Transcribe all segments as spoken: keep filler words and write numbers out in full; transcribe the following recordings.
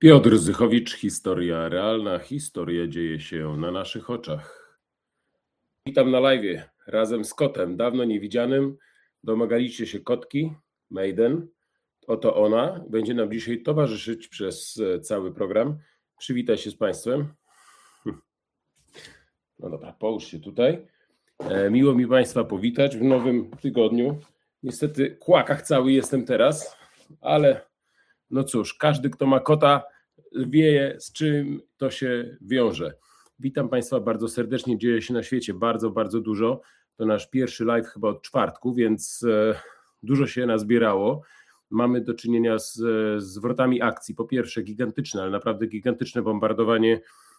Piotr Zychowicz, historia realna, historia dzieje się na naszych oczach. Witam na live razem z kotem, dawno niewidzianym. Domagaliście się kotki, Maiden. Oto ona, będzie nam dzisiaj towarzyszyć przez cały program. Przywitaj się z Państwem. No dobra, połóż się tutaj. Miło mi Państwa powitać w nowym tygodniu. Niestety kłakach cały jestem teraz, ale no cóż, każdy kto ma kota wie z czym to się wiąże. Witam Państwa bardzo serdecznie, dzieje się na świecie bardzo, bardzo dużo. To nasz pierwszy live chyba od czwartku, więc dużo się nazbierało. Mamy do czynienia z zwrotami akcji. Po pierwsze gigantyczne, ale naprawdę gigantyczne bombardowanie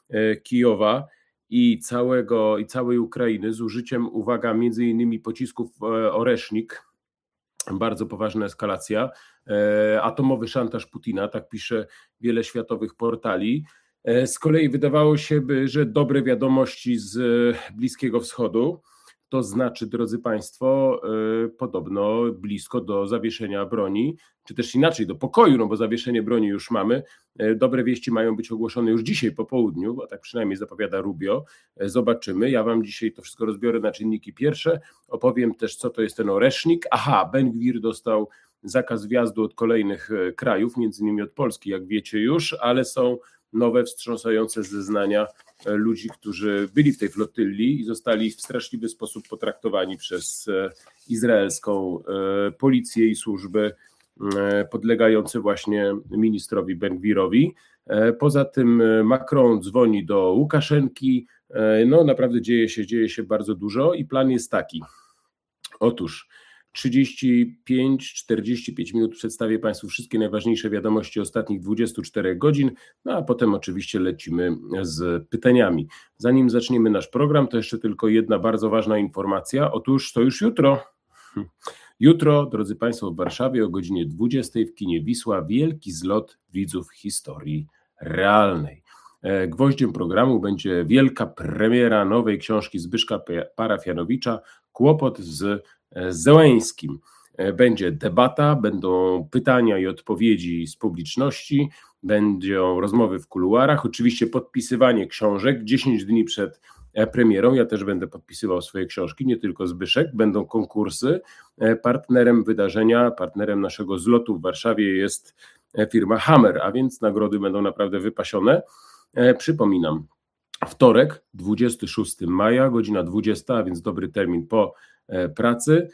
Kijowa i całego i całej Ukrainy z użyciem, uwaga, między innymi pocisków Oresznik. Bardzo poważna eskalacja. Atomowy szantaż Putina, tak pisze wiele światowych portali. Z kolei wydawało się, by, że dobre wiadomości z Bliskiego Wschodu, to znaczy, drodzy Państwo, podobno blisko do zawieszenia broni, czy też inaczej, do pokoju, no bo zawieszenie broni już mamy. Dobre wieści mają być ogłoszone już dzisiaj po południu, bo tak przynajmniej zapowiada Rubio. Zobaczymy. Ja Wam dzisiaj to wszystko rozbiorę na czynniki pierwsze. Opowiem też, co to jest ten Oresznik. Aha, Ben Gwir dostał zakaz wjazdu od kolejnych krajów, między innymi od Polski, jak wiecie już, ale są nowe, wstrząsające zeznania ludzi, którzy byli w tej flotylli i zostali w straszliwy sposób potraktowani przez izraelską policję i służby podlegające właśnie ministrowi Ben Gwirowi. Poza tym Macron dzwoni do Łukaszenki. No naprawdę dzieje się, dzieje się bardzo dużo i plan jest taki. Otóż trzydzieści pięć czterdzieści pięć minut przedstawię Państwu wszystkie najważniejsze wiadomości ostatnich dwudziestu czterech godzin, no a potem oczywiście lecimy z pytaniami. Zanim zaczniemy nasz program, to jeszcze tylko jedna bardzo ważna informacja. Otóż to już jutro. Jutro, drodzy Państwo, w Warszawie o godzinie dwudziestej w kinie Wisła wielki zlot widzów historii realnej. Gwoździem programu będzie wielka premiera nowej książki Zbyszka Parafianowicza Kłopot z Zełeńskim. Będzie debata, będą pytania i odpowiedzi z publiczności, będą rozmowy w kuluarach, oczywiście podpisywanie książek dziesięć dni przed premierą. Ja też będę podpisywał swoje książki, nie tylko Zbyszek, będą konkursy. Partnerem wydarzenia, partnerem naszego zlotu w Warszawie jest firma Hammer, a więc nagrody będą naprawdę wypasione. Przypominam, wtorek, dwudziestego szóstego maja, godzina dwudziesta, a więc dobry termin po pracy,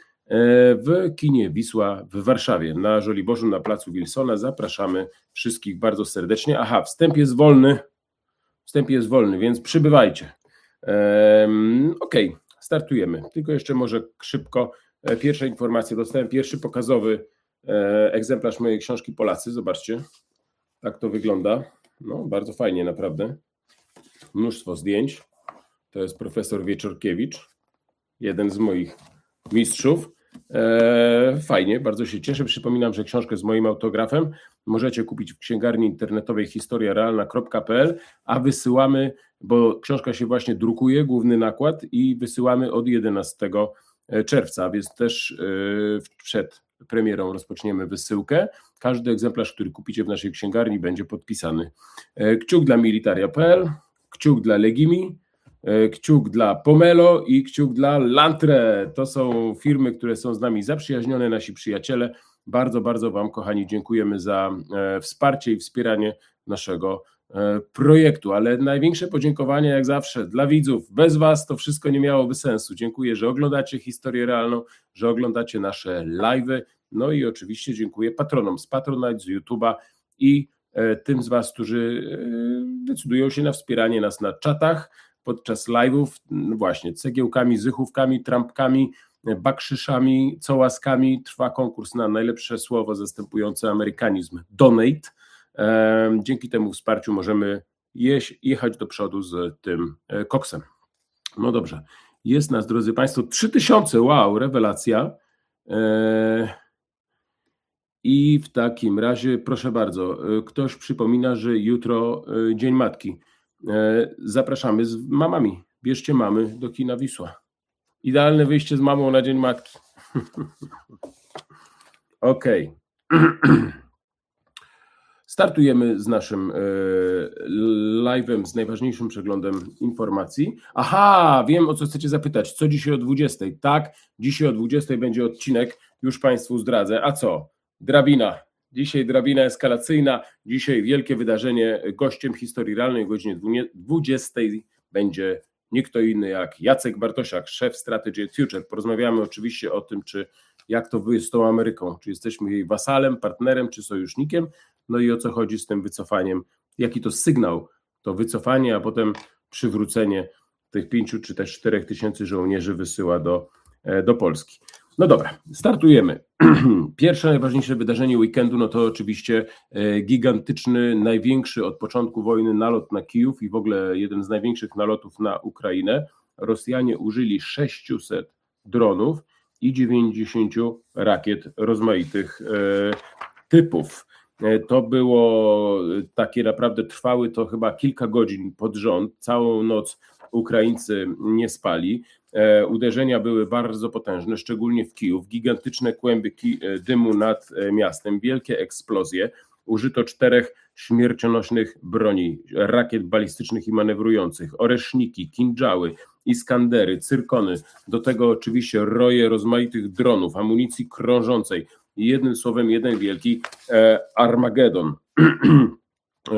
w kinie Wisła w Warszawie, na Żoliborzu, na placu Wilsona. Zapraszamy wszystkich bardzo serdecznie. Aha, wstęp jest wolny, wstęp jest wolny, więc przybywajcie. Um, Okej, okay, startujemy. Tylko jeszcze może szybko, pierwsza informacja, dostałem pierwszy pokazowy egzemplarz mojej książki Polacy, zobaczcie, tak to wygląda. No, bardzo fajnie naprawdę. Mnóstwo zdjęć. To jest profesor Wieczorkiewicz, jeden z moich mistrzów. Eee, fajnie, bardzo się cieszę. Przypominam, że książkę z moim autografem możecie kupić w księgarni internetowej historia realna kropka p l, a wysyłamy, bo książka się właśnie drukuje, główny nakład, i wysyłamy od jedenastego czerwca, więc też yy, przed premierą rozpoczniemy wysyłkę. Każdy egzemplarz, który kupicie w naszej księgarni, będzie podpisany. Eee, kciuk dla militaria kropka p l, kciuk dla Legimi, kciuk dla Pomelo i kciuk dla Lantre. To są firmy, które są z nami zaprzyjaźnione, nasi przyjaciele. Bardzo, bardzo Wam, kochani, dziękujemy za wsparcie i wspieranie naszego projektu, ale największe podziękowania jak zawsze dla widzów. Bez Was to wszystko nie miałoby sensu. Dziękuję, że oglądacie historię realną, że oglądacie nasze live'y, no i oczywiście dziękuję patronom z Patronite, z YouTube'a i tym z Was, którzy decydują się na wspieranie nas na czatach, podczas live'ów, no właśnie, cegiełkami, zychówkami, trampkami, bakszyszami, cołaskami. Trwa konkurs na najlepsze słowo zastępujące amerykanizm donate. Dzięki temu wsparciu możemy jeść, jechać do przodu z tym koksem. No dobrze, jest nas, drodzy Państwo, trzy tysiące, wow, rewelacja. I w takim razie, proszę bardzo, ktoś przypomina, że jutro Dzień Matki. Zapraszamy z mamami. Bierzcie mamy do kina Wisła. Idealne wyjście z mamą na Dzień Matki. Okej. Okay. Startujemy z naszym live'em, z najważniejszym przeglądem informacji. Aha, wiem, o co chcecie zapytać. Co dzisiaj o dwudziestej? Tak, dzisiaj o dwudziestej będzie odcinek, już Państwu zdradzę. A co? Drabina. Dzisiaj drabina eskalacyjna. Dzisiaj wielkie wydarzenie. Gościem historii realnej o godzinie dwudziestej będzie nie kto inny jak Jacek Bartosiak, szef Strategy Future. Porozmawiamy oczywiście o tym, czy jak to jest z tą Ameryką, czy jesteśmy jej wasalem, partnerem, czy sojusznikiem, no i o co chodzi z tym wycofaniem, jaki to sygnał, to wycofanie, a potem przywrócenie tych pięciu czy też czterech tysięcy żołnierzy wysyła do, do Polski. No dobra, startujemy. Pierwsze, najważniejsze wydarzenie weekendu, no to oczywiście gigantyczny, największy od początku wojny nalot na Kijów i w ogóle jeden z największych nalotów na Ukrainę. Rosjanie użyli sześciuset dronów i dziewięćdziesięciu rakiet rozmaitych typów. To było takie naprawdę, trwały to chyba kilka godzin pod rząd, całą noc Ukraińcy nie spali. Uderzenia były bardzo potężne, szczególnie w Kijów, gigantyczne kłęby dymu nad miastem, wielkie eksplozje. Użyto czterech śmiercionośnych broni, rakiet balistycznych i manewrujących, oreszniki, kindżały, iskandery, cyrkony, do tego oczywiście roje rozmaitych dronów, amunicji krążącej i jednym słowem jeden wielki e, Armagedon. e,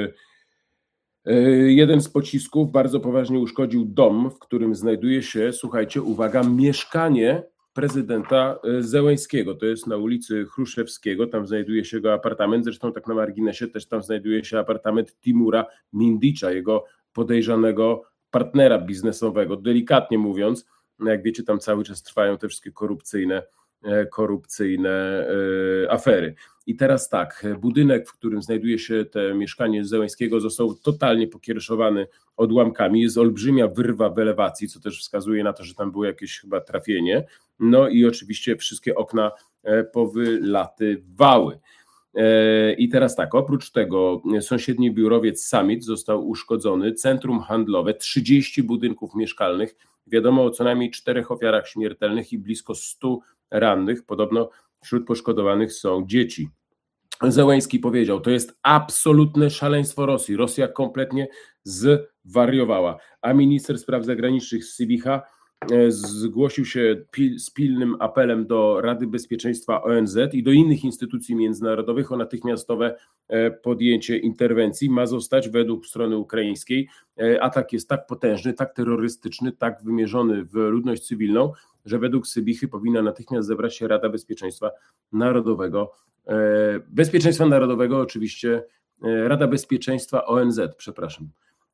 e, jeden z pocisków bardzo poważnie uszkodził dom, w którym znajduje się, słuchajcie, uwaga, mieszkanie prezydenta Zełenskiego. To jest na ulicy Chruszewskiego, tam znajduje się jego apartament, zresztą tak na marginesie też tam znajduje się apartament Timura Mindicza, jego podejrzanego partnera biznesowego. Delikatnie mówiąc, jak wiecie, tam cały czas trwają te wszystkie korupcyjne, korupcyjne afery. I teraz tak, budynek, w którym znajduje się to mieszkanie Zełenskiego, został totalnie pokiereszowany odłamkami. Jest olbrzymia wyrwa w elewacji, co też wskazuje na to, że tam było jakieś chyba trafienie. No i oczywiście wszystkie okna powylatywały. I teraz tak, oprócz tego sąsiedni biurowiec Summit został uszkodzony, centrum handlowe, trzydzieści budynków mieszkalnych, wiadomo o co najmniej czterech ofiarach śmiertelnych i blisko stu rannych, podobno wśród poszkodowanych są dzieci. Zełenski powiedział, to jest absolutne szaleństwo Rosji, Rosja kompletnie zwariowała, a minister spraw zagranicznych Sybicha zgłosił się pil, z pilnym apelem do Rady Bezpieczeństwa O N Z i do innych instytucji międzynarodowych o natychmiastowe podjęcie interwencji. Ma zostać według strony ukraińskiej. Atak jest tak potężny, tak terrorystyczny, tak wymierzony w ludność cywilną, że według Sybichy powinna natychmiast zebrać się Rada Bezpieczeństwa Narodowego. Bezpieczeństwa Narodowego oczywiście, Rada Bezpieczeństwa O N Z, przepraszam.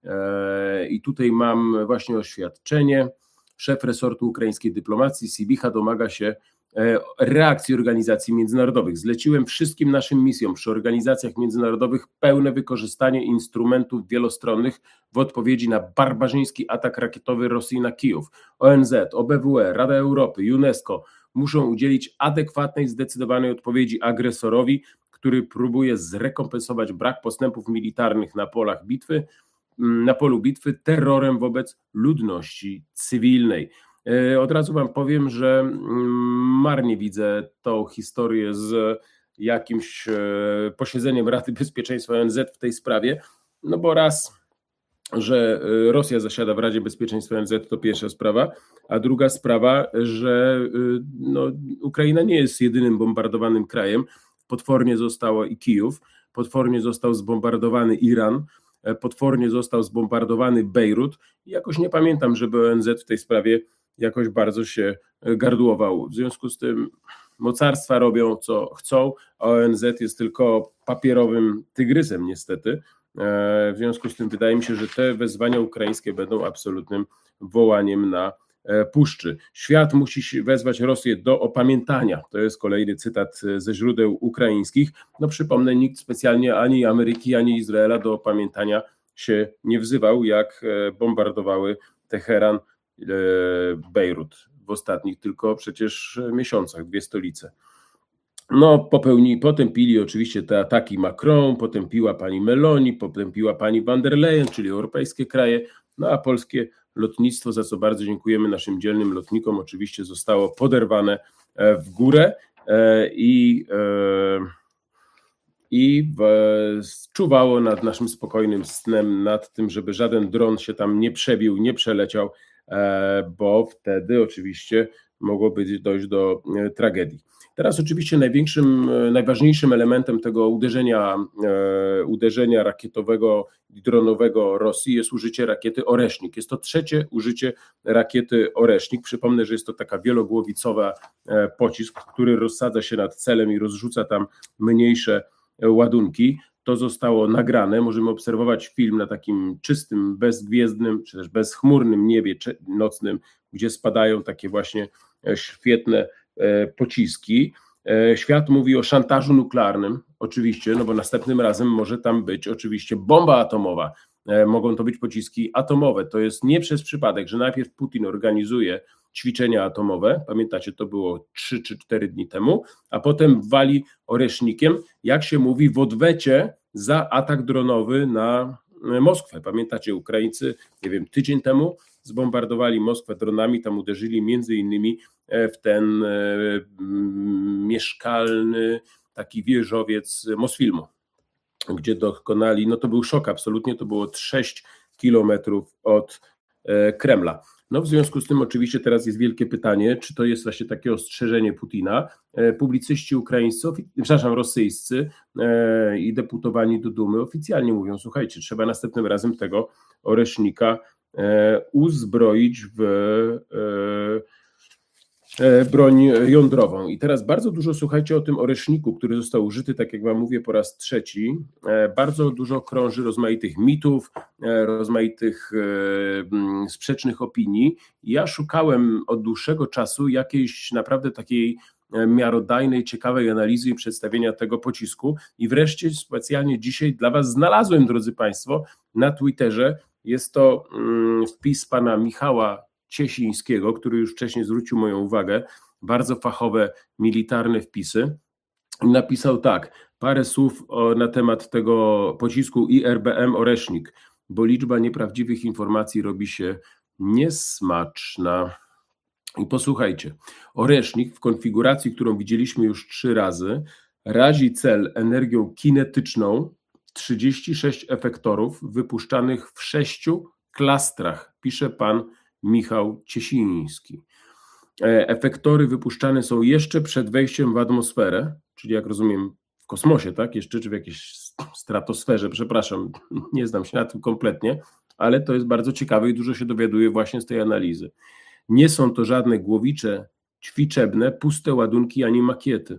I tutaj mam właśnie oświadczenie. Szef resortu ukraińskiej dyplomacji Sybicha domaga się reakcji organizacji międzynarodowych. Zleciłem wszystkim naszym misjom przy organizacjach międzynarodowych pełne wykorzystanie instrumentów wielostronnych w odpowiedzi na barbarzyński atak rakietowy Rosji na Kijów. O N Z, O B W E, Rada Europy, UNESCO muszą udzielić adekwatnej, zdecydowanej odpowiedzi agresorowi, który próbuje zrekompensować brak postępów militarnych na polach bitwy, na polu bitwy terrorem wobec ludności cywilnej. Od razu wam powiem, że marnie widzę tą historię z jakimś posiedzeniem Rady Bezpieczeństwa O N Z w tej sprawie, no bo raz, że Rosja zasiada w Radzie Bezpieczeństwa O N Z, to pierwsza sprawa, a druga sprawa, że no, Ukraina nie jest jedynym bombardowanym krajem, potwornie zostało i Kijów, potwornie został zbombardowany Iran, potwornie został zbombardowany Bejrut i jakoś nie pamiętam, żeby O N Z w tej sprawie jakoś bardzo się gardłował. W związku z tym mocarstwa robią co chcą, a O N Z jest tylko papierowym tygrysem niestety. W związku z tym wydaje mi się, że te wezwania ukraińskie będą absolutnym wołaniem na puszczy. Świat musi wezwać Rosję do opamiętania. To jest kolejny cytat ze źródeł ukraińskich. No przypomnę, nikt specjalnie ani Ameryki, ani Izraela do opamiętania się nie wzywał, jak bombardowały Teheran, Bejrut w ostatnich tylko przecież miesiącach, dwie stolice. No popełni, potępili oczywiście te ataki Macron, potępiła pani Meloni, potępiła pani van der Leyen, czyli europejskie kraje, no a polskie lotnictwo, za co bardzo dziękujemy naszym dzielnym lotnikom, oczywiście zostało poderwane w górę i i w, czuwało nad naszym spokojnym snem, nad tym, żeby żaden dron się tam nie przebił, nie przeleciał, bo wtedy oczywiście mogło dojść do tragedii. Teraz oczywiście największym, najważniejszym elementem tego uderzenia, uderzenia rakietowego i dronowego Rosji jest użycie rakiety Oresznik. Jest to trzecie użycie rakiety Oresznik. Przypomnę, że jest to taka wielogłowicowa pocisk, który rozsadza się nad celem i rozrzuca tam mniejsze ładunki. To zostało nagrane, możemy obserwować film na takim czystym, bezgwiezdnym, czy też bezchmurnym niebie nocnym, gdzie spadają takie właśnie świetne pociski. Świat mówi o szantażu nuklearnym, oczywiście, no bo następnym razem może tam być oczywiście bomba atomowa, mogą to być pociski atomowe. To jest nie przez przypadek, że najpierw Putin organizuje ćwiczenia atomowe, pamiętacie, to było trzy czy cztery dni temu, a potem wali oresznikiem, jak się mówi, w odwecie za atak dronowy na Moskwę. Pamiętacie, Ukraińcy, nie wiem, tydzień temu zbombardowali Moskwę dronami, tam uderzyli między innymi w ten mieszkalny taki wieżowiec Mosfilmu, gdzie dokonali, no to był szok absolutnie, to było sześć kilometrów od Kremla. No w związku z tym oczywiście teraz jest wielkie pytanie, czy to jest właśnie takie ostrzeżenie Putina. Publicyści ukraińscy, przepraszam, rosyjscy i deputowani do Dumy oficjalnie mówią, słuchajcie, trzeba następnym razem tego oresznika uzbroić w broń jądrową. I teraz bardzo dużo słuchajcie o tym oreszniku, który został użyty, tak jak wam mówię, po raz trzeci. Bardzo dużo krąży rozmaitych mitów, rozmaitych sprzecznych opinii. Ja szukałem od dłuższego czasu jakiejś naprawdę takiej miarodajnej, ciekawej analizy i przedstawienia tego pocisku i wreszcie specjalnie dzisiaj dla was znalazłem, drodzy państwo, na Twitterze. Jest to wpis pana Michała Ciesińskiego, który już wcześniej zwrócił moją uwagę, bardzo fachowe, militarne wpisy. Napisał tak, parę słów o, na temat tego pocisku I R B M Oresznik, bo liczba nieprawdziwych informacji robi się niesmaczna. I posłuchajcie, Oresznik w konfiguracji, którą widzieliśmy już trzy razy, razi cel energią kinetyczną, trzydzieści sześć efektorów wypuszczanych w sześciu klastrach, pisze pan Michał Ciesiński. Efektory wypuszczane są jeszcze przed wejściem w atmosferę, czyli jak rozumiem w kosmosie, tak? Jeszcze czy w jakiejś stratosferze, przepraszam, nie znam się na tym kompletnie, ale to jest bardzo ciekawe i dużo się dowiaduję właśnie z tej analizy. Nie są to żadne głowicze, ćwiczebne, puste ładunki ani makiety.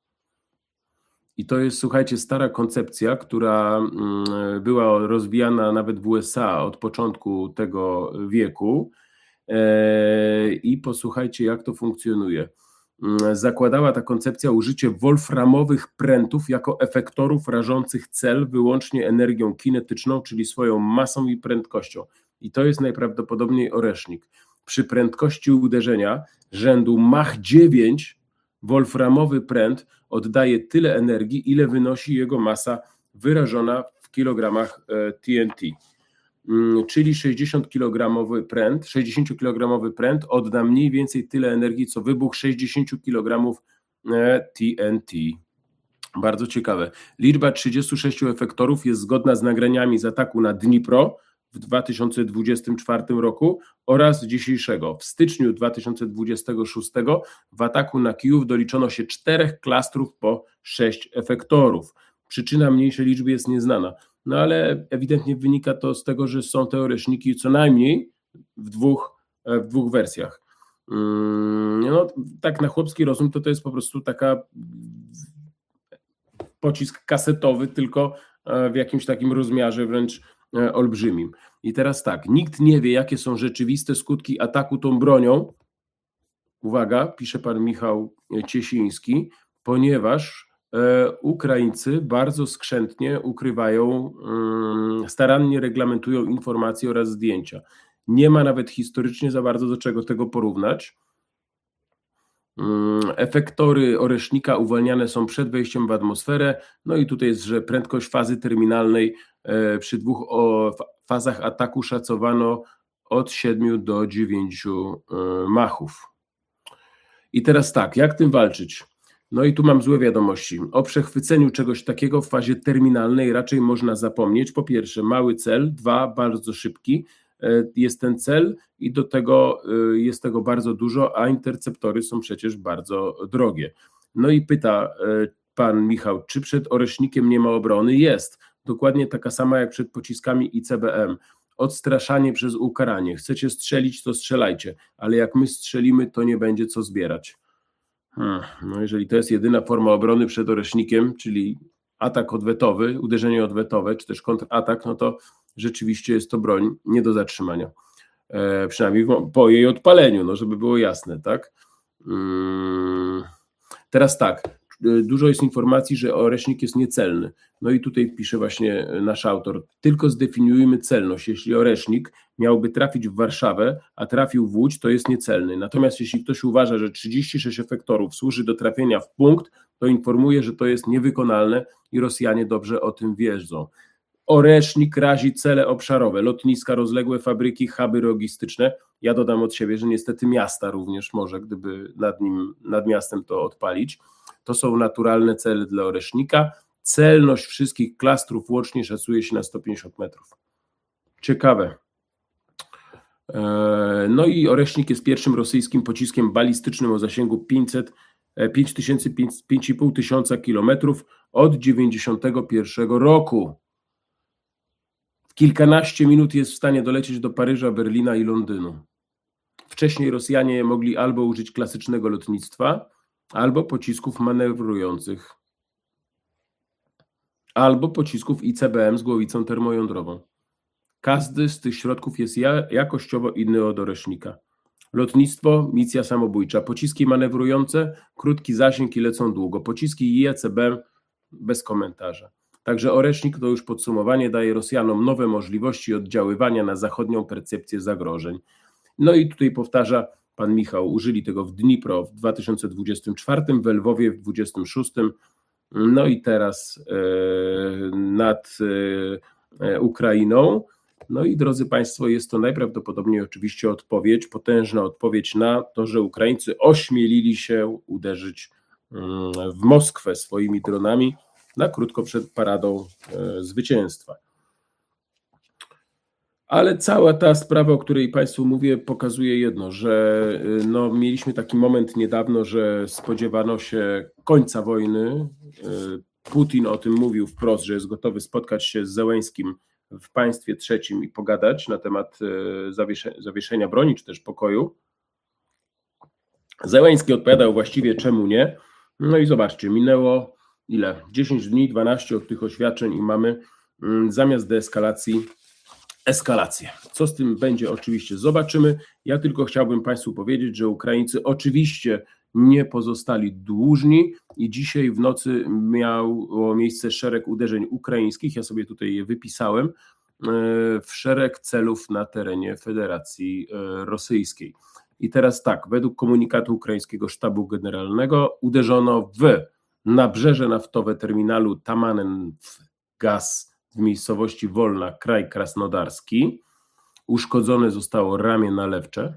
I to jest, słuchajcie, stara koncepcja, która była rozwijana nawet w U S A od początku tego wieku. I posłuchajcie, jak to funkcjonuje. Zakładała ta koncepcja użycie wolframowych prętów jako efektorów rażących cel wyłącznie energią kinetyczną, czyli swoją masą i prędkością. I to jest najprawdopodobniej oresznik. Przy prędkości uderzenia rzędu Mach dziewięć wolframowy pręt oddaje tyle energii, ile wynosi jego masa wyrażona w kilogramach T N T. Czyli sześćdziesięciokilogramowy pręt, sześćdziesięciokilogramowy pręt odda mniej więcej tyle energii, co wybuch sześćdziesiąt kilogramów T N T. Bardzo ciekawe. Liczba trzydziestu sześciu efektorów jest zgodna z nagraniami z ataku na Dnipro w dwa tysiące dwudziestym czwartym roku oraz dzisiejszego. W styczniu dwa tysiące dwudziestego szóstego w ataku na Kijów doliczono się czterech klastrów po sześć efektorów. Przyczyna mniejszej liczby jest nieznana. No ale ewidentnie wynika to z tego, że są te oreszniki co najmniej w dwóch, w dwóch wersjach. No, tak na chłopski rozum to to jest po prostu taka pocisk kasetowy, tylko w jakimś takim rozmiarze wręcz olbrzymim. I teraz tak, nikt nie wie, jakie są rzeczywiste skutki ataku tą bronią. Uwaga, pisze pan Michał Ciesiński, ponieważ Ukraińcy bardzo skrzętnie ukrywają, starannie reglamentują informacje oraz zdjęcia. Nie ma nawet historycznie za bardzo do czego tego porównać. Efektory oresznika uwalniane są przed wejściem w atmosferę, no i tutaj jest, że prędkość fazy terminalnej przy dwóch fazach ataku szacowano od siedmiu do dziewięciu machów. I teraz tak, jak tym walczyć? No i tu mam złe wiadomości. O przechwyceniu czegoś takiego w fazie terminalnej raczej można zapomnieć. Po pierwsze, mały cel, dwa, bardzo szybki jest ten cel i do tego jest tego bardzo dużo, a interceptory są przecież bardzo drogie. No i pyta pan Michał, czy przed Oresznikiem nie ma obrony? Jest. Dokładnie taka sama jak przed pociskami I C B M. Odstraszanie przez ukaranie. Chcecie strzelić, to strzelajcie, ale jak my strzelimy, to nie będzie co zbierać. Hmm. No jeżeli to jest jedyna forma obrony przed Oresznikiem, czyli atak odwetowy, uderzenie odwetowe, czy też kontratak, no to rzeczywiście jest to broń nie do zatrzymania. E, przynajmniej po jej odpaleniu, no żeby było jasne, tak? Hmm. Teraz tak, dużo jest informacji, że Oresznik jest niecelny. No i tutaj pisze właśnie nasz autor, tylko zdefiniujmy celność. Jeśli Oresznik miałby trafić w Warszawę, a trafił w Łódź, to jest niecelny. Natomiast jeśli ktoś uważa, że trzydzieści sześć efektorów służy do trafienia w punkt, to informuje, że to jest niewykonalne i Rosjanie dobrze o tym wiedzą. Oresznik razi cele obszarowe, lotniska, rozległe fabryki, huby logistyczne. Ja dodam od siebie, że niestety miasta również może, gdyby nad nim, nad miastem to odpalić. To są naturalne cele dla Oresznika. Celność wszystkich klastrów łącznie szacuje się na sto pięćdziesiąt metrów. Ciekawe. No i Oresznik jest pierwszym rosyjskim pociskiem balistycznym o zasięgu pięćset, pięć tysięcy, pięć i pół tysiąca kilometrów od dziewięćdziesiątego pierwszego roku. W kilkanaście minut jest w stanie dolecieć do Paryża, Berlina i Londynu. Wcześniej Rosjanie mogli albo użyć klasycznego lotnictwa, albo pocisków manewrujących, albo pocisków I C B M z głowicą termojądrową. Każdy z tych środków jest jakościowo inny od Oresznika. Lotnictwo, misja samobójcza, pociski manewrujące, krótki zasięg i lecą długo, pociski I C B M bez komentarza. Także Oresznik, to już podsumowanie, daje Rosjanom nowe możliwości oddziaływania na zachodnią percepcję zagrożeń. No i tutaj powtarza pan Michał, użyli tego w Dnipro w dwa tysiące dwudziestym czwartym, w Lwowie w dwudziestym szóstym, no i teraz e, nad e, Ukrainą. No i drodzy Państwo, jest to najprawdopodobniej oczywiście odpowiedź, potężna odpowiedź na to, że Ukraińcy ośmielili się uderzyć w Moskwę swoimi dronami na krótko przed paradą e, zwycięstwa. Ale cała ta sprawa, o której Państwu mówię, pokazuje jedno, że no, mieliśmy taki moment niedawno, że spodziewano się końca wojny. Putin o tym mówił wprost, że jest gotowy spotkać się z Zełenskim w państwie trzecim i pogadać na temat zawieszenia broni, czy też pokoju. Zełenski odpowiadał właściwie czemu nie. No i zobaczcie, minęło ile? dziesięć dni, dwanaście od tych oświadczeń i mamy zamiast deeskalacji eskalację. Co z tym będzie, oczywiście zobaczymy. Ja tylko chciałbym Państwu powiedzieć, że Ukraińcy oczywiście nie pozostali dłużni i dzisiaj w nocy miało miejsce szereg uderzeń ukraińskich, ja sobie tutaj je wypisałem, w szereg celów na terenie Federacji Rosyjskiej. I teraz tak, według komunikatu ukraińskiego sztabu generalnego uderzono w nabrzeże naftowe terminalu Tamanenf-Gaz w miejscowości Wolna, kraj krasnodarski. Uszkodzone zostało ramię nalewcze.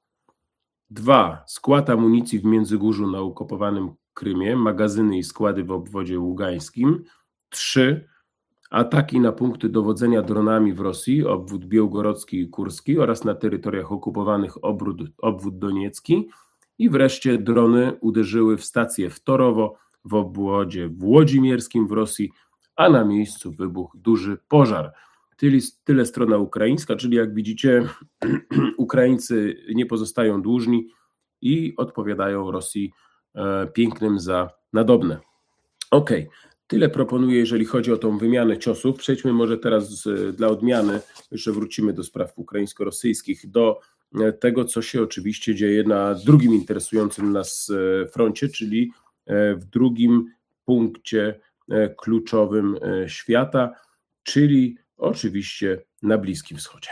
Dwa, skład amunicji w Międzygórzu na okupowanym Krymie, magazyny i składy w obwodzie ługańskim. Trzy, ataki na punkty dowodzenia dronami w Rosji, obwód białgorodzki i kurski oraz na terytoriach okupowanych obwód, obwód doniecki. I wreszcie drony uderzyły w stację w Torowo, w obwodzie włodzimierskim w Rosji, a na miejscu wybuchł duży pożar. Tyle, tyle strona ukraińska, czyli jak widzicie, Ukraińcy nie pozostają dłużni i odpowiadają Rosji e, pięknym za nadobne. Okej, okay. Tyle proponuję, jeżeli chodzi o tą wymianę ciosów. Przejdźmy może teraz z, dla odmiany, jeszcze wrócimy do spraw ukraińsko-rosyjskich, do tego, co się oczywiście dzieje na drugim interesującym nas froncie, czyli w drugim punkcie kluczowym świata, czyli oczywiście na Bliskim Wschodzie.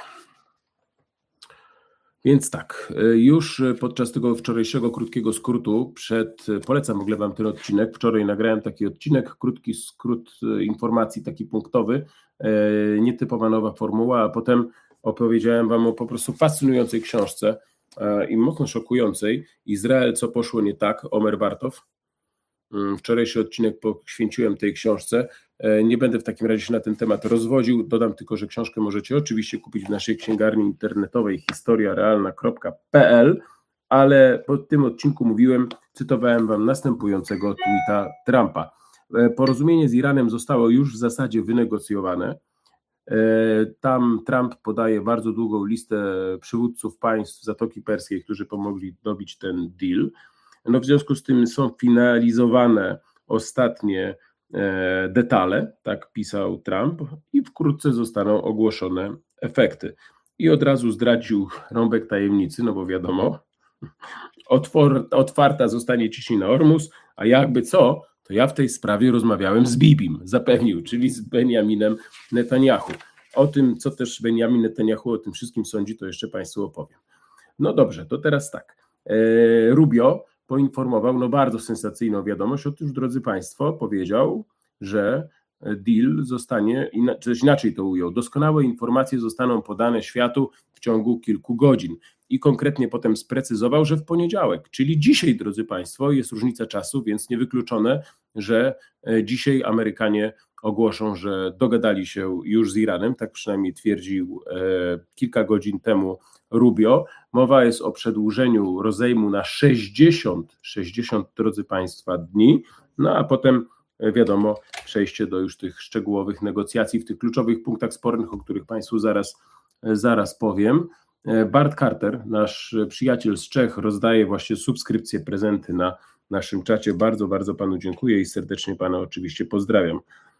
Więc tak, już podczas tego wczorajszego krótkiego skrótu, przed, polecam w ogóle Wam ten odcinek, wczoraj nagrałem taki odcinek, krótki skrót informacji, taki punktowy, nietypowa nowa formuła, a potem opowiedziałem Wam o po prostu fascynującej książce i mocno szokującej, Izrael, co poszło nie tak, Omer Bartow. Wczorajszy odcinek poświęciłem tej książce. Nie będę w takim razie się na ten temat rozwodził. Dodam tylko, że książkę możecie oczywiście kupić w naszej księgarni internetowej historia realna kropka p l, ale po tym odcinku mówiłem, cytowałem wam następującego tweeta Trumpa. Porozumienie z Iranem zostało już w zasadzie wynegocjowane. Tam Trump podaje bardzo długą listę przywódców państw Zatoki Perskiej, którzy pomogli dobić ten deal. No w związku z tym są finalizowane ostatnie detale, tak pisał Trump, i wkrótce zostaną ogłoszone efekty. I od razu zdradził rąbek tajemnicy, no bo wiadomo, otwor, otwarta zostanie ciśnina Ormus, a jakby co, to ja w tej sprawie rozmawiałem z Bibim, zapewnił, czyli z Benjaminem Netanyahu. O tym, co też Benjamin Netanyahu o tym wszystkim sądzi, to jeszcze Państwu opowiem. No dobrze, to teraz tak. Rubio poinformował, no bardzo sensacyjną wiadomość, otóż, drodzy Państwo, powiedział, że deal zostanie, czy inaczej to ujął, doskonałe informacje zostaną podane światu w ciągu kilku godzin i konkretnie potem sprecyzował, że w poniedziałek, czyli dzisiaj, drodzy Państwo, jest różnica czasu, więc niewykluczone, że dzisiaj Amerykanie ogłoszą, że dogadali się już z Iranem, tak przynajmniej twierdził e, kilka godzin temu Rubio. Mowa jest o przedłużeniu rozejmu na sześćdziesiąt, sześćdziesiąt, drodzy Państwa, dni, no a potem wiadomo, przejście do już tych szczegółowych negocjacji w tych kluczowych punktach spornych, o których Państwu zaraz, zaraz powiem. Bart Carter, nasz przyjaciel z Czech, rozdaje właśnie subskrypcje, prezenty na naszym czacie. Bardzo, bardzo Panu dziękuję i serdecznie Pana oczywiście pozdrawiam.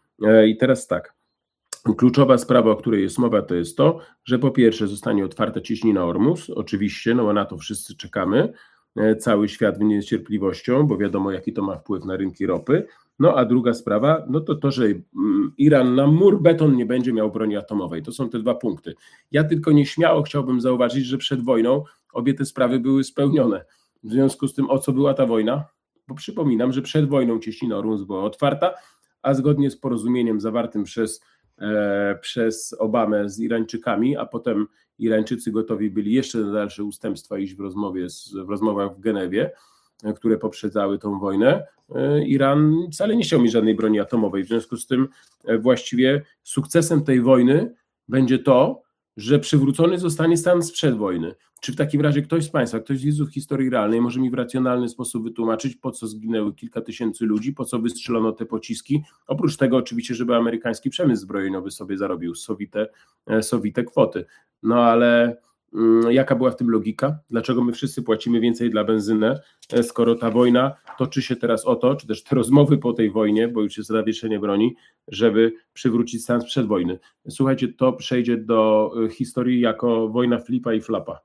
I teraz tak, kluczowa sprawa, o której jest mowa, to jest to, że po pierwsze zostanie otwarta ciśnina Ormus, oczywiście, no na to wszyscy czekamy, cały świat w niecierpliwością, bo wiadomo, jaki to ma wpływ na rynki ropy. No a druga sprawa, no to to, że Iran na mur beton nie będzie miał broni atomowej. To są te dwa punkty. Ja tylko nieśmiało chciałbym zauważyć, że przed wojną obie te sprawy były spełnione. W związku z tym, o co była ta wojna? Bo przypominam, że przed wojną ciśnina Ormus była otwarta, a zgodnie z porozumieniem zawartym przez, e, przez Obamę z Irańczykami, a potem Irańczycy gotowi byli jeszcze na dalsze ustępstwa iść w rozmowie z, w rozmowach w Genewie, które poprzedzały tą wojnę, Iran wcale nie chciał mieć żadnej broni atomowej. W związku z tym właściwie sukcesem tej wojny będzie to, że przywrócony zostanie stan sprzed wojny. Czy w takim razie ktoś z Państwa, ktoś z widzów historii realnej może mi w racjonalny sposób wytłumaczyć, po co zginęły kilka tysięcy ludzi, po co wystrzelono te pociski? Oprócz tego oczywiście, żeby amerykański przemysł zbrojeniowy sobie zarobił sowite, sowite kwoty. No ale jaka była w tym logika? Dlaczego my wszyscy płacimy więcej dla benzyny, skoro ta wojna toczy się teraz o to, czy też te rozmowy po tej wojnie, bo już jest zawieszenie broni, żeby przywrócić stan sprzed wojny. Słuchajcie, to przejdzie do historii jako wojna flipa i flapa.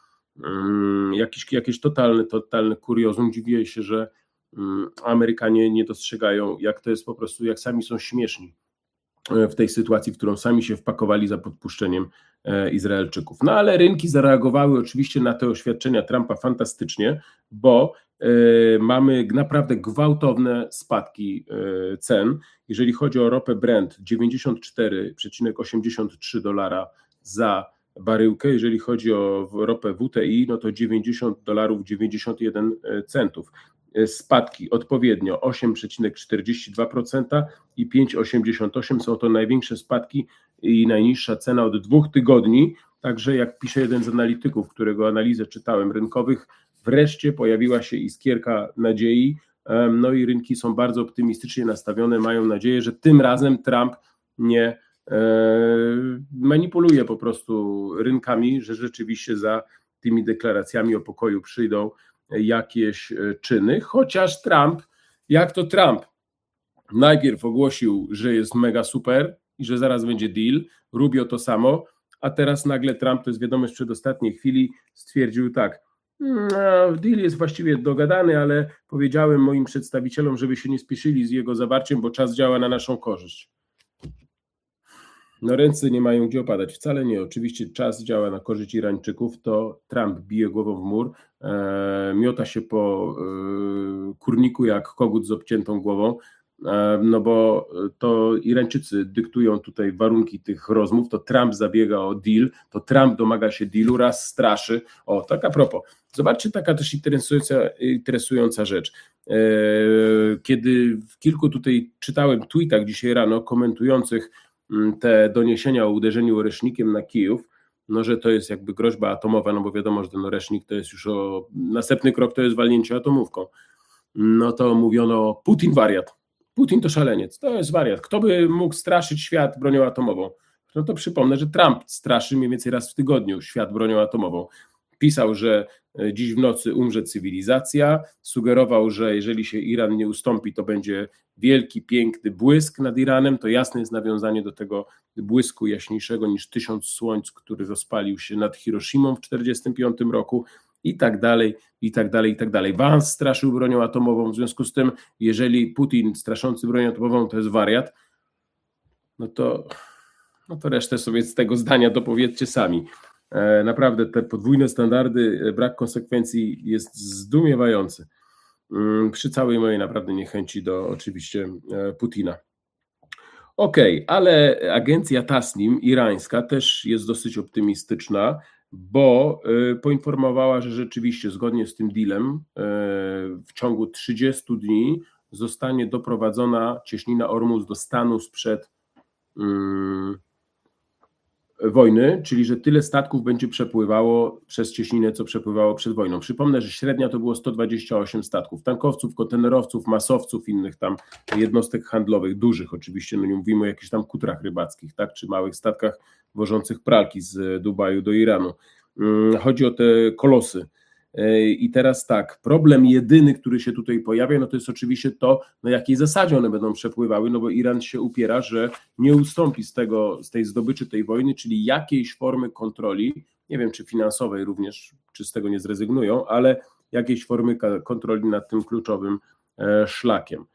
Jakiś, jakieś totalne, totalne kuriozum. Dziwię się, że Amerykanie nie dostrzegają, jak to jest po prostu, jak sami są śmieszni w tej sytuacji, w którą sami się wpakowali za podpuszczeniem Izraelczyków. No ale rynki zareagowały oczywiście na te oświadczenia Trumpa fantastycznie, bo y, mamy naprawdę gwałtowne spadki y, cen. Jeżeli chodzi o ropę Brent, dziewięćdziesiąt cztery przecinek osiemdziesiąt trzy dolara za baryłkę, jeżeli chodzi o ropę W T I, no to dziewięćdziesiąt dolarów dziewięćdziesiąt jeden centów. Spadki odpowiednio osiem przecinek czterdzieści dwa procent i pięć przecinek osiemdziesiąt osiem procent. Są to największe spadki i najniższa cena od dwóch tygodni. Także jak pisze jeden z analityków, którego analizę czytałem, rynkowych, wreszcie pojawiła się iskierka nadziei. No i rynki są bardzo optymistycznie nastawione, mają nadzieję, że tym razem Trump nie manipuluje po prostu rynkami, że rzeczywiście za tymi deklaracjami o pokoju przyjdą jakieś czyny, chociaż Trump, jak to Trump, najpierw ogłosił, że jest mega super i że zaraz będzie deal, Rubio to samo, a teraz nagle Trump, to jest wiadomość z przedostatniej chwili, stwierdził tak, no, deal jest właściwie dogadany, ale powiedziałem moim przedstawicielom, żeby się nie spieszyli z jego zawarciem, bo czas działa na naszą korzyść. No ręce nie mają gdzie opadać, wcale nie. Oczywiście czas działa na korzyść Irańczyków, to Trump bije głową w mur, e, miota się po e, kurniku jak kogut z obciętą głową. no bo to Irańczycy dyktują tutaj warunki tych rozmów, to Trump zabiega o deal, to Trump domaga się dealu, raz straszy. O, tak a propos, zobaczcie, taka też interesująca, interesująca rzecz. Kiedy w kilku tutaj czytałem tweetach dzisiaj rano komentujących te doniesienia o uderzeniu oresznikiem na Kijów, no że to jest jakby groźba atomowa, no bo wiadomo, że ten oresznik to jest już o... Następny krok to jest walnięcie atomówką. No to mówiono, Putin wariat. Putin to szaleniec, to jest wariat. Kto by mógł straszyć świat bronią atomową? No to przypomnę, że Trump straszy mniej więcej raz w tygodniu świat bronią atomową. Pisał, że dziś w nocy umrze cywilizacja, sugerował, że jeżeli się Iran nie ustąpi, to będzie wielki, piękny błysk nad Iranem. To jasne jest nawiązanie do tego błysku jaśniejszego niż tysiąc słońc, który rozpalił się nad Hiroshimą w tysiąc dziewięćset czterdziestym piątym roku. I tak dalej, i tak dalej, i tak dalej. Vance straszył bronią atomową, w związku z tym, jeżeli Putin straszący bronią atomową to jest wariat, no to, no to resztę sobie z tego zdania dopowiedzcie sami. E, naprawdę te podwójne standardy, brak konsekwencji jest zdumiewający. Mm, przy całej mojej naprawdę niechęci do oczywiście e, Putina. Okej, okay, ale agencja Tasnim irańska też jest dosyć optymistyczna, bo poinformowała, że rzeczywiście zgodnie z tym dealem w ciągu trzydziestu dni zostanie doprowadzona cieśnina Ormus do stanu sprzed um, wojny, czyli że tyle statków będzie przepływało przez cieśninę, co przepływało przed wojną. Przypomnę, że średnia to było sto dwadzieścia osiem statków, tankowców, kontenerowców, masowców, innych tam jednostek handlowych, dużych oczywiście, no nie mówimy o jakichś tam kutrach rybackich, tak, czy małych statkach wożących pralki z Dubaju do Iranu. Chodzi o te kolosy. I teraz tak, problem jedyny, który się tutaj pojawia, no to jest oczywiście to, na jakiej zasadzie one będą przepływały, no bo Iran się upiera, że nie ustąpi z tego, z tej zdobyczy tej wojny, czyli jakiejś formy kontroli, nie wiem czy finansowej również, czy z tego nie zrezygnują, ale jakiejś formy kontroli nad tym kluczowym szlakiem.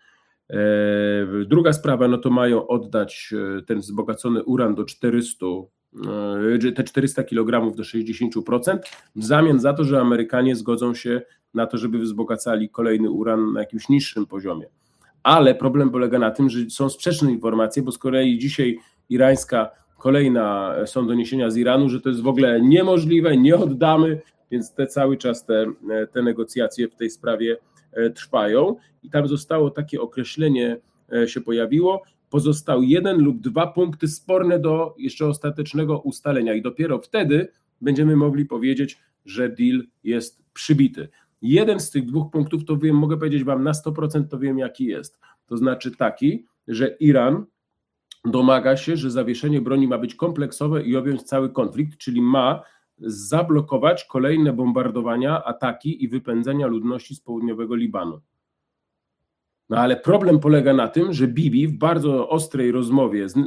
Druga sprawa, no to mają oddać ten wzbogacony uran do czterystu, te czterysta kilogramów do sześćdziesięciu procent w zamian za to, że Amerykanie zgodzą się na to, żeby wzbogacali kolejny uran na jakimś niższym poziomie. Ale problem polega na tym, że są sprzeczne informacje, bo z kolei dzisiaj irańska kolejna są doniesienia z Iranu, że to jest w ogóle niemożliwe, nie oddamy, więc te cały czas te, te negocjacje w tej sprawie trwają i tam zostało takie określenie się pojawiło, pozostał jeden lub dwa punkty sporne do jeszcze ostatecznego ustalenia i dopiero wtedy będziemy mogli powiedzieć, że deal jest przybity. Jeden z tych dwóch punktów to wiem, mogę powiedzieć wam na sto procent to wiem jaki jest, to znaczy taki, że Iran domaga się, że zawieszenie broni ma być kompleksowe i objąć cały konflikt, czyli ma zablokować kolejne bombardowania, ataki i wypędzenia ludności z południowego Libanu. No ale problem polega na tym, że Bibi w bardzo ostrej rozmowie z,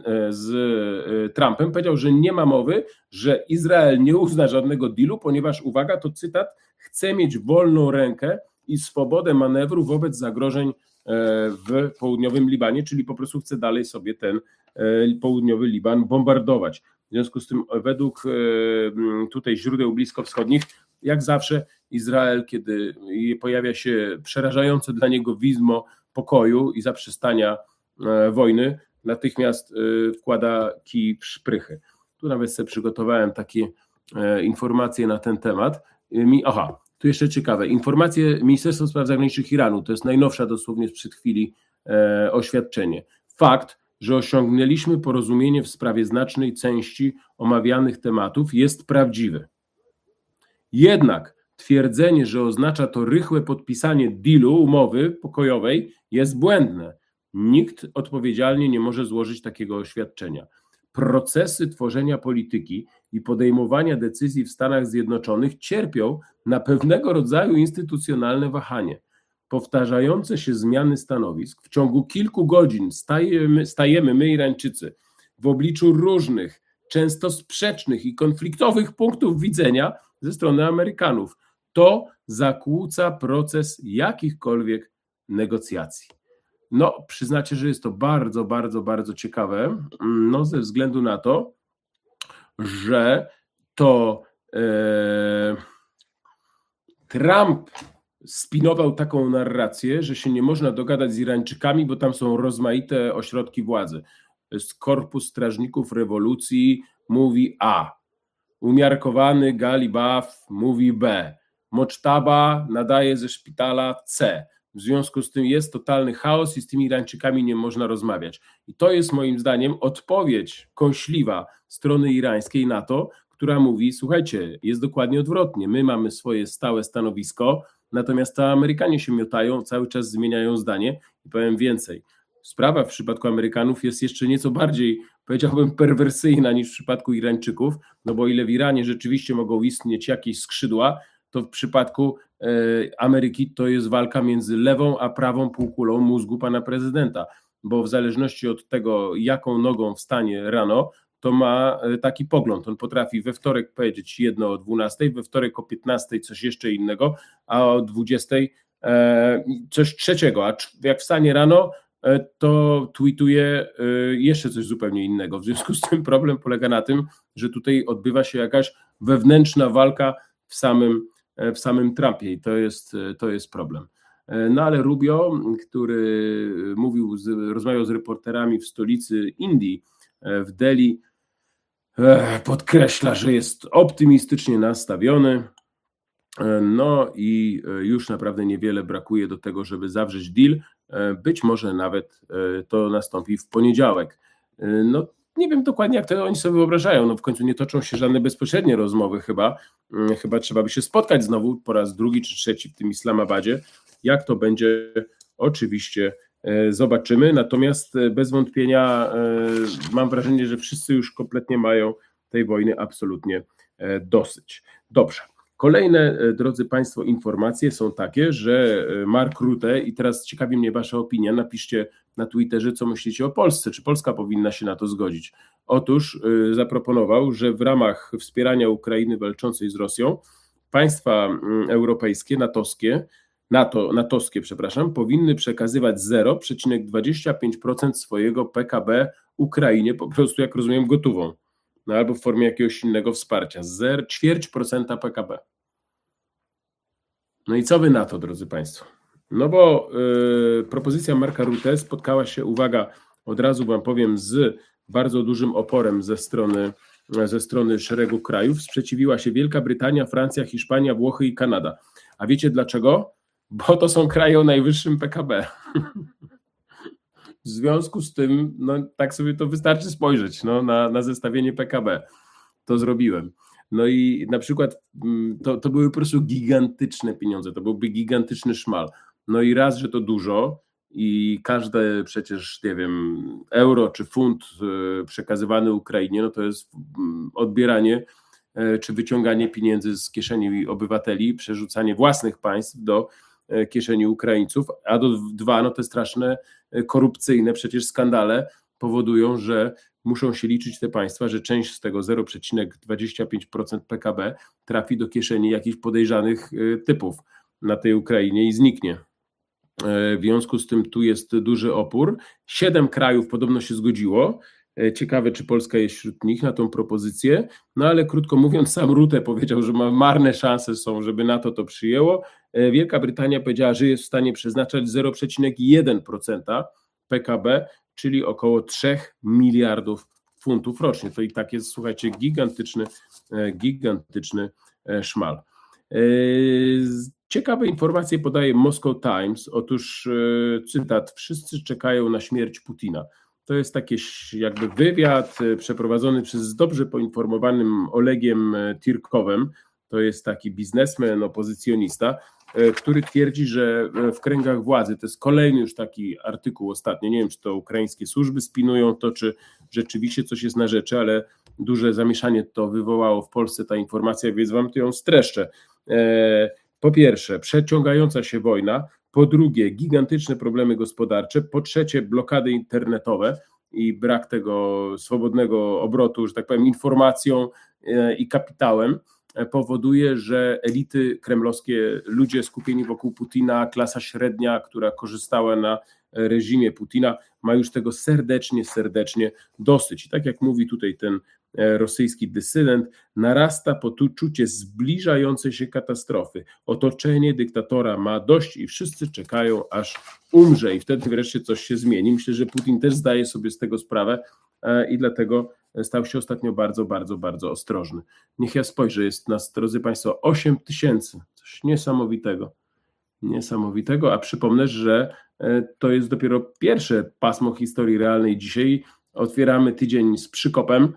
z Trumpem powiedział, że nie ma mowy, że Izrael nie uzna żadnego dealu, ponieważ, uwaga, to cytat, chce mieć wolną rękę i swobodę manewru wobec zagrożeń w południowym Libanie, czyli po prostu chce dalej sobie ten południowy Liban bombardować. W związku z tym według tutaj źródeł bliskowschodnich, jak zawsze Izrael, kiedy pojawia się przerażające dla niego widmo pokoju i zaprzestania wojny, natychmiast wkłada kij w szprychy. Tu nawet sobie przygotowałem takie informacje na ten temat. Aha, tu jeszcze ciekawe. Informacje Ministerstwa Spraw Zagranicznych Iranu, to jest najnowsza dosłownie sprzed chwili oświadczenie. Fakt, że osiągnęliśmy porozumienie w sprawie znacznej części omawianych tematów jest prawdziwy. Jednak twierdzenie, że oznacza to rychłe podpisanie dealu, umowy pokojowej jest błędne. Nikt odpowiedzialnie nie może złożyć takiego oświadczenia. Procesy tworzenia polityki i podejmowania decyzji w Stanach Zjednoczonych cierpią na pewnego rodzaju instytucjonalne wahanie. Powtarzające się zmiany stanowisk w ciągu kilku godzin stajemy, stajemy my Irańczycy w obliczu różnych, często sprzecznych i konfliktowych punktów widzenia ze strony Amerykanów. To zakłóca proces jakichkolwiek negocjacji. No, przyznacie, że jest to bardzo, bardzo, bardzo ciekawe, no ze względu na to, że to e, Trump spinował taką narrację, że się nie można dogadać z Irańczykami, bo tam są rozmaite ośrodki władzy. Korpus Strażników Rewolucji mówi A, umiarkowany Galibaf mówi B, Mocztaba nadaje ze szpitala C. W związku z tym jest totalny chaos i z tymi Irańczykami nie można rozmawiać. I to jest moim zdaniem odpowiedź kąśliwa strony irańskiej na to, która mówi, słuchajcie, jest dokładnie odwrotnie. My mamy swoje stałe stanowisko, natomiast to Amerykanie się miotają, cały czas zmieniają zdanie i powiem więcej. Sprawa w przypadku Amerykanów jest jeszcze nieco bardziej, powiedziałbym, perwersyjna niż w przypadku Irańczyków, no bo ile w Iranie rzeczywiście mogą istnieć jakieś skrzydła, to w przypadku e, Ameryki to jest walka między lewą a prawą półkulą mózgu pana prezydenta, bo w zależności od tego, jaką nogą wstanie rano, to ma taki pogląd. On potrafi we wtorek powiedzieć jedno o dwunastej, we wtorek o piętnastej coś jeszcze innego, a o dwudziestej e, coś trzeciego, a jak wstanie rano, e, to tweetuje e, jeszcze coś zupełnie innego. W związku z tym problem polega na tym, że tutaj odbywa się jakaś wewnętrzna walka w samym, w samym Trumpie i to jest, to jest problem. No ale Rubio, który mówił, z, rozmawiał z reporterami w stolicy Indii, w Delhi, podkreśla, że jest optymistycznie nastawiony, no i już naprawdę niewiele brakuje do tego, żeby zawrzeć deal, być może nawet to nastąpi w poniedziałek. No nie wiem dokładnie, jak to oni sobie wyobrażają, no w końcu nie toczą się żadne bezpośrednie rozmowy chyba, chyba trzeba by się spotkać znowu po raz drugi czy trzeci w tym Islamabadzie, jak to będzie oczywiście zobaczymy, natomiast bez wątpienia mam wrażenie, że wszyscy już kompletnie mają tej wojny absolutnie dosyć. Dobrze. Kolejne, drodzy Państwo, informacje są takie, że Mark Rutte, i teraz ciekawi mnie Wasza opinia, napiszcie na Twitterze, co myślicie o Polsce, czy Polska powinna się na to zgodzić. Otóż zaproponował, że w ramach wspierania Ukrainy walczącej z Rosją państwa europejskie, natowskie, NATO, natowskie, przepraszam, powinny przekazywać zero przecinek dwadzieścia pięć procent swojego P K B Ukrainie, po prostu jak rozumiem gotową, no albo w formie jakiegoś innego wsparcia, zero, ćwierć procenta P K B. No i co wy na to, drodzy Państwo? No bo yy, propozycja Marka Rutte spotkała się, uwaga, od razu wam powiem, z bardzo dużym oporem ze strony, ze strony szeregu krajów. Sprzeciwiła się Wielka Brytania, Francja, Hiszpania, Włochy i Kanada. A wiecie dlaczego? Bo to są kraje o najwyższym P K B. W związku z tym, no tak sobie to wystarczy spojrzeć no, na, na zestawienie P K B. To zrobiłem. No i na przykład to, to były po prostu gigantyczne pieniądze, to byłby gigantyczny szmal. No i raz, że to dużo i każde przecież, nie wiem, euro czy funt przekazywany Ukrainie, no to jest odbieranie czy wyciąganie pieniędzy z kieszeni obywateli, przerzucanie własnych państw do kieszeni Ukraińców, a do dwa, no te straszne korupcyjne przecież skandale powodują, że muszą się liczyć te państwa, że część z tego zero przecinek dwadzieścia pięć procent P K B trafi do kieszeni jakichś podejrzanych typów na tej Ukrainie i zniknie. W związku z tym tu jest duży opór. Siedem krajów podobno się zgodziło. Ciekawe, czy Polska jest wśród nich na tą propozycję, no ale krótko mówiąc, sam Rutte powiedział, że ma marne szanse są, żeby NATO to przyjęło. Wielka Brytania powiedziała, że jest w stanie przeznaczać zero przecinek jeden procent P K B, czyli około trzech miliardów funtów rocznie. To i tak jest, słuchajcie, gigantyczny, gigantyczny szmal. Ciekawe informacje podaje Moscow Times. Otóż cytat: wszyscy czekają na śmierć Putina. To jest taki jakby wywiad przeprowadzony przez dobrze poinformowanym Olegiem Tirkowem. To jest taki biznesmen, opozycjonista, który twierdzi, że w kręgach władzy, to jest kolejny już taki artykuł ostatnio, nie wiem, czy to ukraińskie służby spinują to, czy rzeczywiście coś jest na rzeczy, ale duże zamieszanie to wywołało w Polsce ta informacja, więc wam to ją streszczę. Po pierwsze, przeciągająca się wojna, po drugie, gigantyczne problemy gospodarcze, po trzecie, blokady internetowe i brak tego swobodnego obrotu, że tak powiem, informacją i kapitałem powoduje, że elity kremlowskie, ludzie skupieni wokół Putina, klasa średnia, która korzystała na reżimie Putina, ma już tego serdecznie, serdecznie dosyć. I tak jak mówi tutaj ten rosyjski dysydent, narasta poczucie zbliżającej się katastrofy. Otoczenie dyktatora ma dość i wszyscy czekają, aż umrze i wtedy wreszcie coś się zmieni. Myślę, że Putin też zdaje sobie z tego sprawę i dlatego stał się ostatnio bardzo, bardzo, bardzo ostrożny. Niech ja spojrzę, jest nas, drodzy Państwo, osiem tysięcy, coś niesamowitego. Niesamowitego, a przypomnę, że to jest dopiero pierwsze pasmo historii realnej. Dzisiaj otwieramy tydzień z przykopem.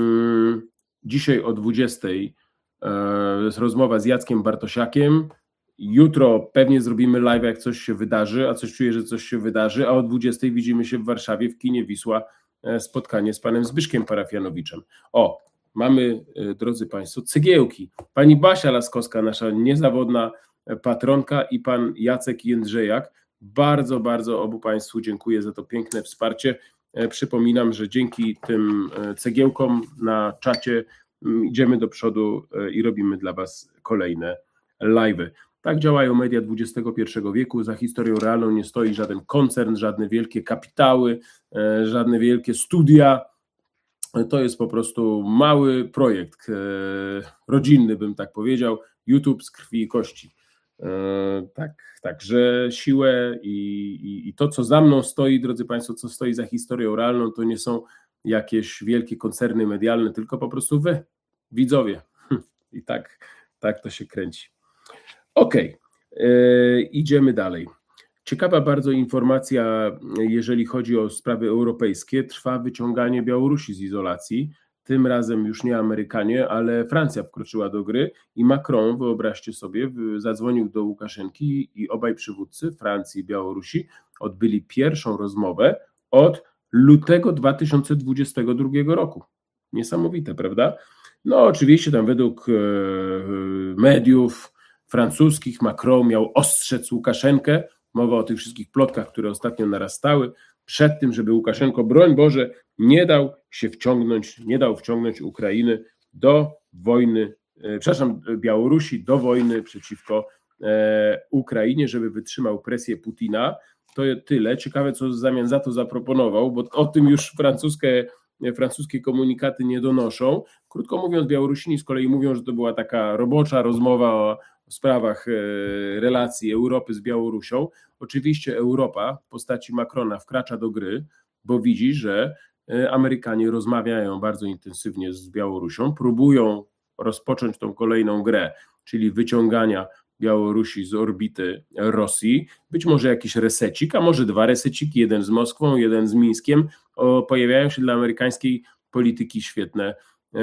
Dzisiaj o dwudziestej jest rozmowa z Jackiem Bartosiakiem. Jutro pewnie zrobimy live, jak coś się wydarzy, a coś czuję, że coś się wydarzy, a o dwudziestej widzimy się w Warszawie w kinie Wisła, spotkanie z panem Zbyszkiem Parafianowiczem. O, mamy, drodzy Państwo, cegiełki. Pani Basia Laskowska, nasza niezawodna patronka, i pan Jacek Jędrzejak. Bardzo, bardzo obu Państwu dziękuję za to piękne wsparcie. Przypominam, że dzięki tym cegiełkom na czacie idziemy do przodu i robimy dla Was kolejne live'y. Tak działają media dwudziestego pierwszego wieku. Za historią realną nie stoi żaden koncern, żadne wielkie kapitały, żadne wielkie studia. To jest po prostu mały projekt rodzinny, bym tak powiedział. YouTube z krwi i kości. Tak, także siłę i, i, i to, co za mną stoi, drodzy Państwo, co stoi za historią realną, to nie są jakieś wielkie koncerny medialne, tylko po prostu wy, widzowie. I tak, tak to się kręci. Okej, okay. Idziemy dalej. Ciekawa bardzo informacja, jeżeli chodzi o sprawy europejskie. Trwa wyciąganie Białorusi z izolacji. Tym razem już nie Amerykanie, ale Francja wkroczyła do gry i Macron, wyobraźcie sobie, zadzwonił do Łukaszenki i obaj przywódcy Francji i Białorusi odbyli pierwszą rozmowę od lutego dwa tysiące dwudziestego drugiego roku. Niesamowite, prawda? No oczywiście tam według e, mediów francuskich Macron miał ostrzec Łukaszenkę, mowa o tych wszystkich plotkach, które ostatnio narastały, przed tym, żeby Łukaszenko, broń Boże, nie dał się wciągnąć, nie dał wciągnąć Ukrainy do wojny, e, przepraszam, Białorusi do wojny przeciwko e, Ukrainie, żeby wytrzymał presję Putina. To tyle. Ciekawe, co w zamian za to zaproponował, bo o tym już francuskie, francuskie komunikaty nie donoszą. Krótko mówiąc, Białorusini z kolei mówią, że to była taka robocza rozmowa o, o sprawach e, relacji Europy z Białorusią. Oczywiście Europa w postaci Macrona wkracza do gry, bo widzi, że Amerykanie rozmawiają bardzo intensywnie z Białorusią, próbują rozpocząć tą kolejną grę, czyli wyciągania Białorusi z orbity Rosji, być może jakiś resecik, a może dwa reseciki, jeden z Moskwą, jeden z Mińskiem. O, pojawiają się dla amerykańskiej polityki świetne,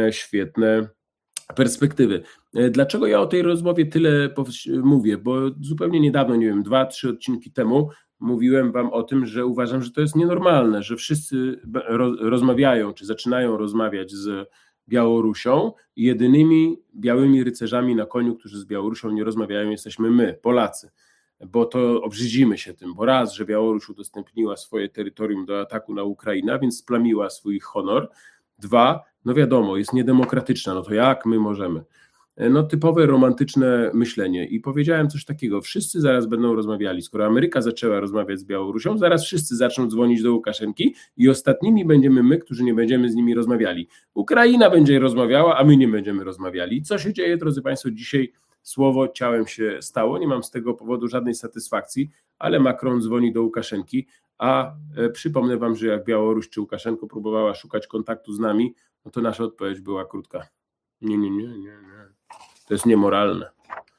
świetne perspektywy. Dlaczego ja o tej rozmowie tyle mówię? Bo zupełnie niedawno, nie wiem, dwa, trzy odcinki temu mówiłem Wam o tym, że uważam, że to jest nienormalne, że wszyscy rozmawiają, czy zaczynają rozmawiać z Białorusią i jedynymi białymi rycerzami na koniu, którzy z Białorusią nie rozmawiają, jesteśmy my, Polacy, bo to obrzydzimy się tym, bo raz, że Białoruś udostępniła swoje terytorium do ataku na Ukrainę, a więc splamiła swój honor, dwa, no wiadomo, jest niedemokratyczna, no to jak my możemy? No typowe romantyczne myślenie i powiedziałem coś takiego, wszyscy zaraz będą rozmawiali, skoro Ameryka zaczęła rozmawiać z Białorusią, zaraz wszyscy zaczną dzwonić do Łukaszenki i ostatnimi będziemy my, którzy nie będziemy z nimi rozmawiali. Ukraina będzie rozmawiała, a my nie będziemy rozmawiali. Co się dzieje, drodzy Państwo, dzisiaj słowo ciałem się stało, nie mam z tego powodu żadnej satysfakcji, ale Macron dzwoni do Łukaszenki, a e, przypomnę Wam, że jak Białoruś czy Łukaszenko próbowała szukać kontaktu z nami, no to nasza odpowiedź była krótka. Nie, nie, nie, nie, nie. To jest niemoralne.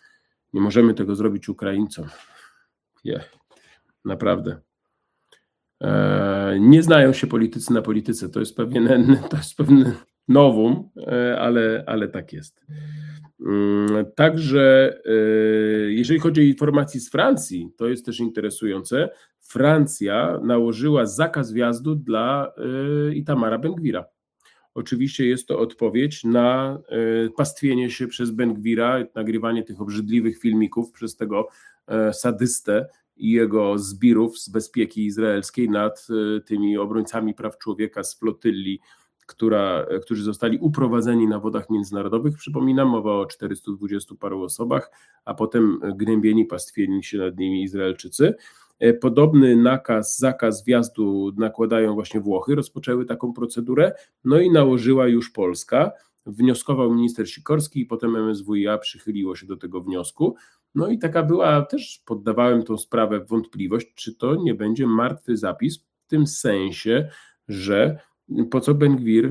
Nie możemy tego zrobić Ukraińcom. Yeah. Naprawdę. Eee, nie znają się politycy na polityce. To jest pewien, to jest pewne nowum, ale, ale tak jest. Także jeżeli chodzi o informacje z Francji, to jest też interesujące. Francja nałożyła zakaz wjazdu dla Itamara Ben-Gvira. Oczywiście jest to odpowiedź na pastwienie się przez Ben-Gvira, nagrywanie tych obrzydliwych filmików przez tego sadystę i jego zbirów z bezpieki izraelskiej nad tymi obrońcami praw człowieka z flotylli, która, którzy zostali uprowadzeni na wodach międzynarodowych. Przypominam, mowa o czterystu dwudziestu paru osobach, a potem gnębieni, pastwieni się nad nimi Izraelczycy. Podobny nakaz, zakaz wjazdu nakładają właśnie Włochy, rozpoczęły taką procedurę, no i nałożyła już Polska. Wnioskował minister Sikorski i potem M S W i A przychyliło się do tego wniosku. No i taka była, też poddawałem tą sprawę w wątpliwość, czy to nie będzie martwy zapis w tym sensie, że po co Ben-Gwir,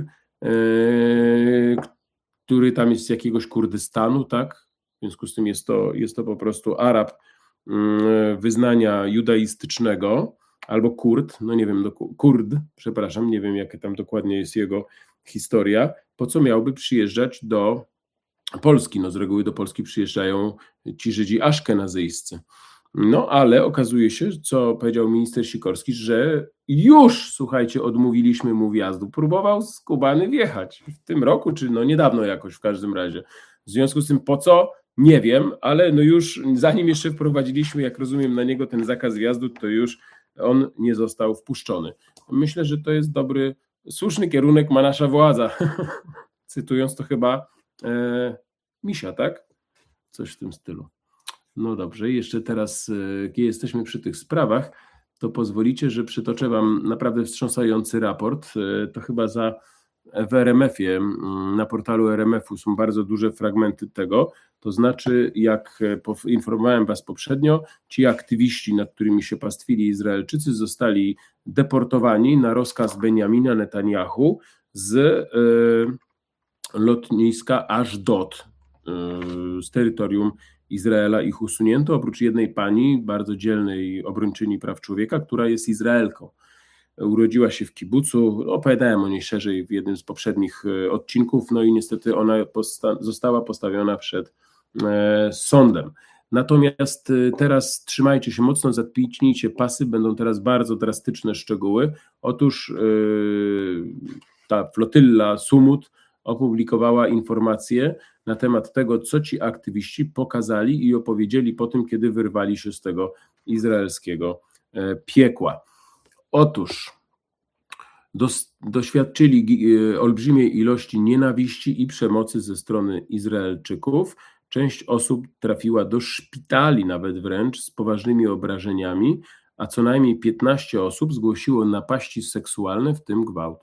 yy, który tam jest z jakiegoś Kurdystanu, tak? W związku z tym jest to, jest to po prostu Arab yy, wyznania judaistycznego, albo Kurd, no nie wiem, do, Kurd, przepraszam, nie wiem jaka tam dokładnie jest jego historia, po co miałby przyjeżdżać do Polski? No z reguły do Polski przyjeżdżają ci Żydzi aszkenazyjscy. No ale okazuje się, co powiedział minister Sikorski, że już, słuchajcie, odmówiliśmy mu wjazdu. Próbował z Kubany wjechać w tym roku, czy no niedawno jakoś w każdym razie. W związku z tym po co? Nie wiem, ale no już zanim jeszcze wprowadziliśmy, jak rozumiem, na niego ten zakaz wjazdu, to już on nie został wpuszczony. Myślę, że to jest dobry, słuszny kierunek ma nasza władza. Cytując to chyba e, Misia, tak? Coś w tym stylu. No dobrze, jeszcze teraz, jak jesteśmy przy tych sprawach, to pozwolicie, że przytoczę Wam naprawdę wstrząsający raport. To chyba za w R M F-ie, na portalu R M F-u są bardzo duże fragmenty tego, to znaczy, jak informowałem Was poprzednio, ci aktywiści, nad którymi się pastwili Izraelczycy, zostali deportowani na rozkaz Benjamina Netanyahu z y, lotniska Ashdod, y, z terytorium Izraela. Ich usunięto, oprócz jednej pani, bardzo dzielnej obrończyni praw człowieka, która jest Izraelką. Urodziła się w kibucu, opowiadałem o niej szerzej w jednym z poprzednich odcinków, no i niestety ona posta- została postawiona przed e, sądem. Natomiast teraz trzymajcie się mocno, zapnijcie pasy, będą teraz bardzo drastyczne szczegóły. Otóż e, ta flotylla Sumut opublikowała informacje na temat tego, co ci aktywiści pokazali i opowiedzieli po tym, kiedy wyrwali się z tego izraelskiego e, piekła. Otóż dos, doświadczyli olbrzymiej ilości nienawiści i przemocy ze strony Izraelczyków. Część osób trafiła do szpitali nawet wręcz z poważnymi obrażeniami, a co najmniej piętnaście osób zgłosiło napaści seksualne, w tym gwałt.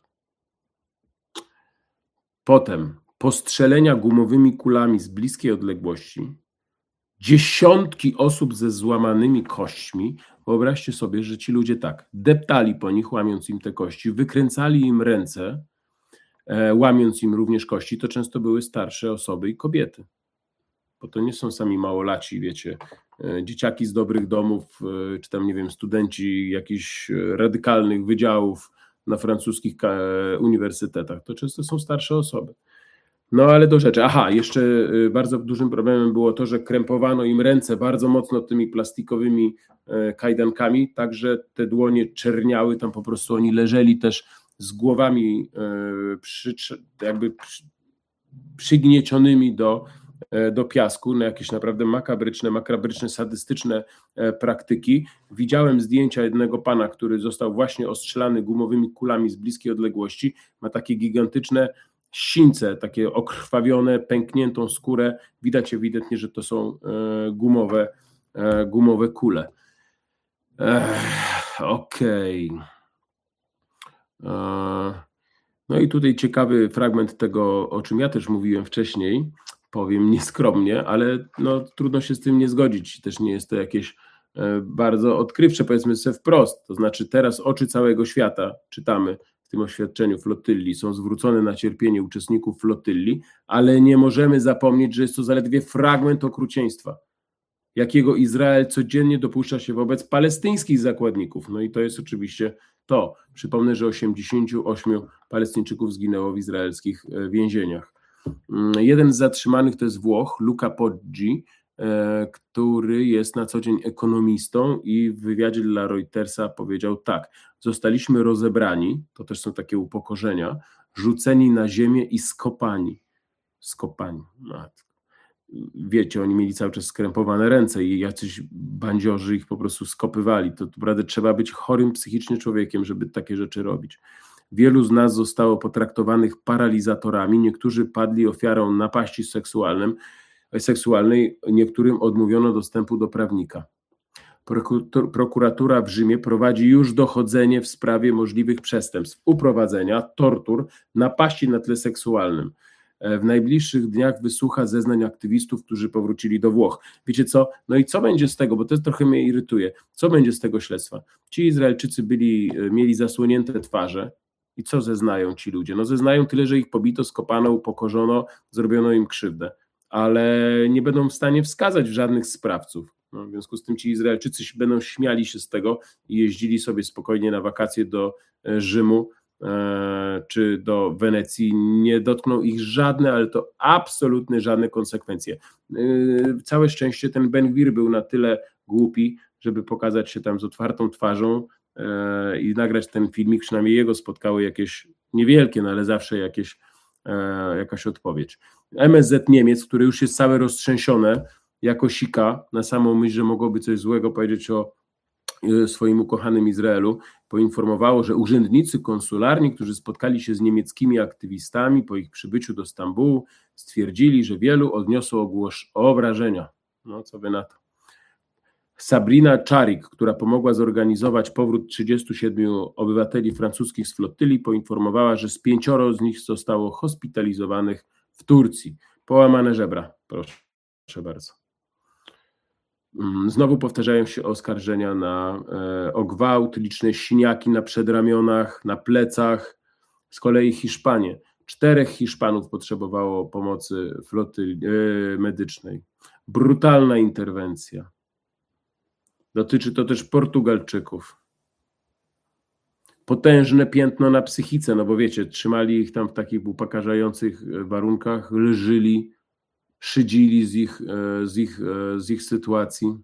Potem postrzelenia gumowymi kulami z bliskiej odległości, dziesiątki osób ze złamanymi kośćmi. Wyobraźcie sobie, że ci ludzie tak deptali po nich, łamiąc im te kości, wykręcali im ręce, e, łamiąc im również kości. To często były starsze osoby i kobiety, bo to nie są sami małolaci, wiecie, e, dzieciaki z dobrych domów, e, czy tam, nie wiem, studenci jakichś radykalnych wydziałów na francuskich e, uniwersytetach. To często są starsze osoby. No ale do rzeczy. Aha, jeszcze bardzo dużym problemem było to, że krępowano im ręce bardzo mocno tymi plastikowymi kajdankami, tak że te dłonie czerniały, tam po prostu oni leżeli też z głowami przy, jakby przy, przygniecionymi do, do piasku na jakieś naprawdę makabryczne, makabryczne, sadystyczne praktyki. Widziałem zdjęcia jednego pana, który został właśnie ostrzelany gumowymi kulami z bliskiej odległości. Ma takie gigantyczne sińce, takie okrwawione, pękniętą skórę. Widać ewidentnie, że to są e, gumowe, e, gumowe kule. Okej. Okay. No i tutaj ciekawy fragment tego, o czym ja też mówiłem wcześniej, powiem nieskromnie, ale no, trudno się z tym nie zgodzić. Też nie jest to jakieś e, bardzo odkrywcze, powiedzmy sobie wprost. To znaczy teraz oczy całego świata, czytamy w tym oświadczeniu flotylli, są zwrócone na cierpienie uczestników flotylli, ale nie możemy zapomnieć, że jest to zaledwie fragment okrucieństwa, jakiego Izrael codziennie dopuszcza się wobec palestyńskich zakładników. No i to jest oczywiście to. Przypomnę, że osiemdziesięciu ośmiu Palestyńczyków zginęło w izraelskich więzieniach. Jeden z zatrzymanych to jest Włoch, Luca Poggi, który jest na co dzień ekonomistą i w wywiadzie dla Reutersa powiedział tak: zostaliśmy rozebrani, to też są takie upokorzenia, rzuceni na ziemię i skopani. Skopani. Matko. Wiecie, oni mieli cały czas skrępowane ręce i jacyś bandziorzy ich po prostu skopywali. To naprawdę trzeba być chorym psychicznie człowiekiem, żeby takie rzeczy robić. Wielu z nas zostało potraktowanych paralizatorami, niektórzy padli ofiarą napaści seksualnej, seksualnej, niektórym odmówiono dostępu do prawnika. Prokuratura w Rzymie prowadzi już dochodzenie w sprawie możliwych przestępstw, uprowadzenia, tortur, napaści na tle seksualnym. W najbliższych dniach wysłucha zeznań aktywistów, którzy powrócili do Włoch. Wiecie co? No i co będzie z tego, bo to trochę mnie irytuje. Co będzie z tego śledztwa? Ci Izraelczycy byli, mieli zasłonięte twarze i co zeznają ci ludzie? No zeznają tyle, że ich pobito, skopano, upokorzono, zrobiono im krzywdę, ale nie będą w stanie wskazać żadnych sprawców. No, w związku z tym ci Izraelczycy będą śmiali się z tego i jeździli sobie spokojnie na wakacje do Rzymu czy do Wenecji, nie dotkną ich żadne, ale to absolutnie żadne konsekwencje. Całe szczęście ten Ben-Gvir był na tyle głupi, żeby pokazać się tam z otwartą twarzą i nagrać ten filmik, przynajmniej jego spotkały jakieś niewielkie, no ale zawsze jakieś, jakaś odpowiedź. M S Z Niemiec, które już jest całe roztrzęsione, jako sika, na samą myśl, że mogłoby coś złego powiedzieć o swoim ukochanym Izraelu, poinformowało, że urzędnicy konsularni, którzy spotkali się z niemieckimi aktywistami po ich przybyciu do Stambułu, stwierdzili, że wielu odniosło ogłos- obrażenia. No co by na to. Sabrina Czarik, która pomogła zorganizować powrót trzydziestu siedmiu obywateli francuskich z flotyli, poinformowała, że z pięcioro z nich zostało hospitalizowanych w Turcji. Połamane żebra, proszę, proszę bardzo. Znowu powtarzają się oskarżenia na, e, o gwałt, liczne siniaki na przedramionach, na plecach. Z kolei Hiszpanie. Czterech Hiszpanów potrzebowało pomocy floty e, medycznej. Brutalna interwencja. Dotyczy to też Portugalczyków. Potężne piętno na psychice, no bo wiecie, trzymali ich tam w takich upokarzających warunkach, leżyli, szydzili z ich, z ich, z ich sytuacji.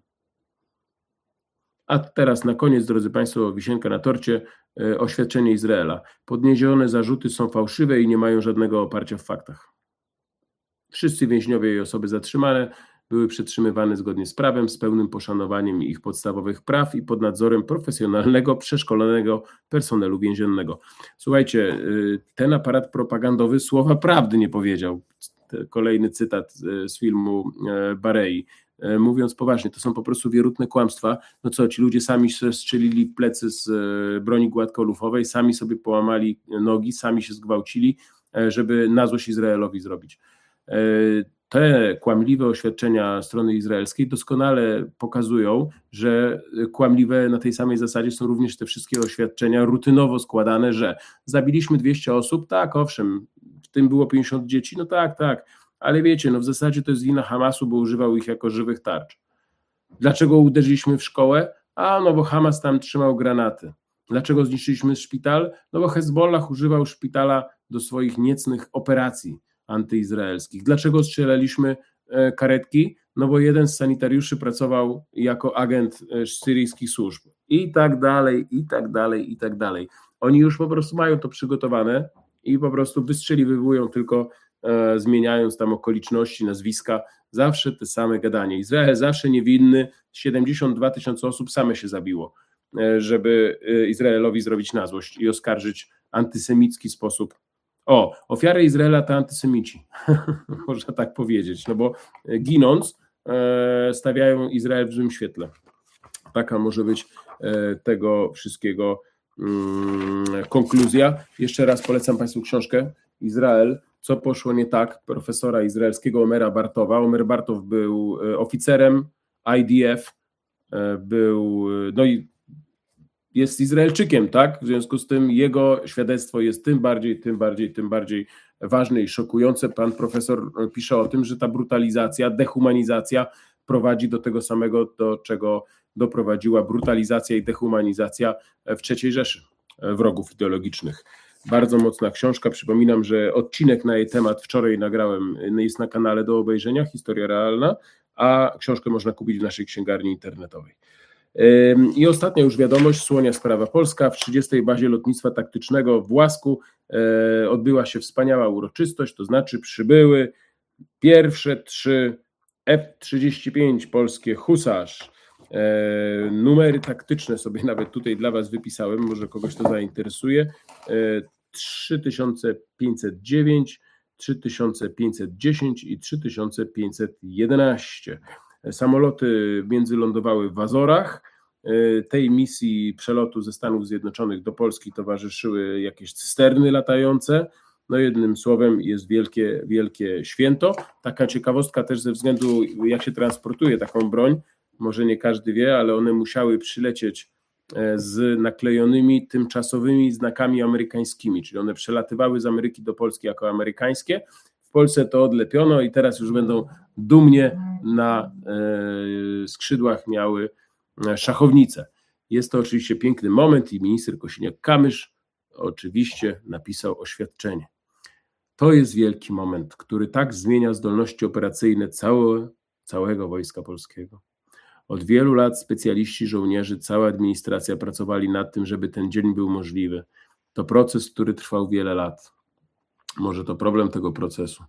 A teraz na koniec, drodzy Państwo, wisienka na torcie, oświadczenie Izraela. Podniesione zarzuty są fałszywe i nie mają żadnego oparcia w faktach. Wszyscy więźniowie i osoby zatrzymane były przetrzymywane zgodnie z prawem, z pełnym poszanowaniem ich podstawowych praw i pod nadzorem profesjonalnego, przeszkolonego personelu więziennego. Słuchajcie, ten aparat propagandowy słowa prawdy nie powiedział. Kolejny cytat z filmu Barei. Mówiąc poważnie, to są po prostu wierutne kłamstwa. No co, ci ludzie sami strzelili plecy z broni gładkolufowej, sami sobie połamali nogi, sami się zgwałcili, żeby na złość Izraelowi zrobić. Te kłamliwe oświadczenia strony izraelskiej doskonale pokazują, że kłamliwe na tej samej zasadzie są również te wszystkie oświadczenia rutynowo składane, że zabiliśmy dwieście osób, tak, owszem, w tym było pięćdziesiąt dzieci, no tak, tak, ale wiecie, no w zasadzie to jest wina Hamasu, bo używał ich jako żywych tarcz. Dlaczego uderzyliśmy w szkołę? A no bo Hamas tam trzymał granaty. Dlaczego zniszczyliśmy szpital? No bo Hezbollah używał szpitala do swoich niecnych operacji antyizraelskich. Dlaczego strzelaliśmy karetki? No bo jeden z sanitariuszy pracował jako agent syryjskich służb. I tak dalej, i tak dalej, i tak dalej. Oni już po prostu mają to przygotowane i po prostu wystrzeliwują tylko, e, zmieniając tam okoliczności, nazwiska, zawsze te same gadanie. Izrael zawsze niewinny, siedemdziesiąt dwa tysiące osób same się zabiło, e, żeby Izraelowi zrobić na złość i oskarżyć antysemicki sposób. O, ofiary Izraela to antysemici, można tak powiedzieć, no bo ginąc e, stawiają Izrael w złym świetle. Taka może być e, tego wszystkiego mm, konkluzja. Jeszcze raz polecam Państwu książkę Izrael, co poszło nie tak, profesora izraelskiego Omera Bartowa. Omer Bartow był oficerem I D F, e, był, no i jest Izraelczykiem, tak? W związku z tym jego świadectwo jest tym bardziej, tym bardziej, tym bardziej ważne i szokujące. Pan profesor pisze o tym, że ta brutalizacja, dehumanizacja prowadzi do tego samego, do czego doprowadziła brutalizacja i dehumanizacja w trzeciej Rzeszy wrogów ideologicznych. Bardzo mocna książka. Przypominam, że odcinek na jej temat wczoraj nagrałem, jest na kanale do obejrzenia, Historia Realna, a książkę można kupić w naszej księgarni internetowej. I ostatnia już wiadomość, słonia sprawa polska. W trzydziestej bazie lotnictwa taktycznego w Łasku odbyła się wspaniała uroczystość, to znaczy przybyły pierwsze trzy F trzydzieści pięć polskie Husarz. Numery taktyczne sobie nawet tutaj dla Was wypisałem, może kogoś to zainteresuje. trzy tysiące pięćset dziewięć, trzy tysiące pięćset dziesięć i trzy tysiące pięćset jedenaście. Samoloty międzylądowały w Azorach, tej misji przelotu ze Stanów Zjednoczonych do Polski towarzyszyły jakieś cysterny latające. No jednym słowem jest wielkie, wielkie święto. Taka ciekawostka też ze względu, jak się transportuje taką broń, może nie każdy wie, ale one musiały przylecieć z naklejonymi tymczasowymi znakami amerykańskimi, czyli one przelatywały z Ameryki do Polski jako amerykańskie. W Polsce to odlepiono i teraz już będą dumnie na skrzydłach miały szachownice. Jest to oczywiście piękny moment i minister Kosiniak-Kamysz oczywiście napisał oświadczenie. To jest wielki moment, który tak zmienia zdolności operacyjne całe, całego Wojska Polskiego. Od wielu lat specjaliści, żołnierze, cała administracja pracowali nad tym, żeby ten dzień był możliwy. To proces, który trwał wiele lat. Może to problem tego procesu,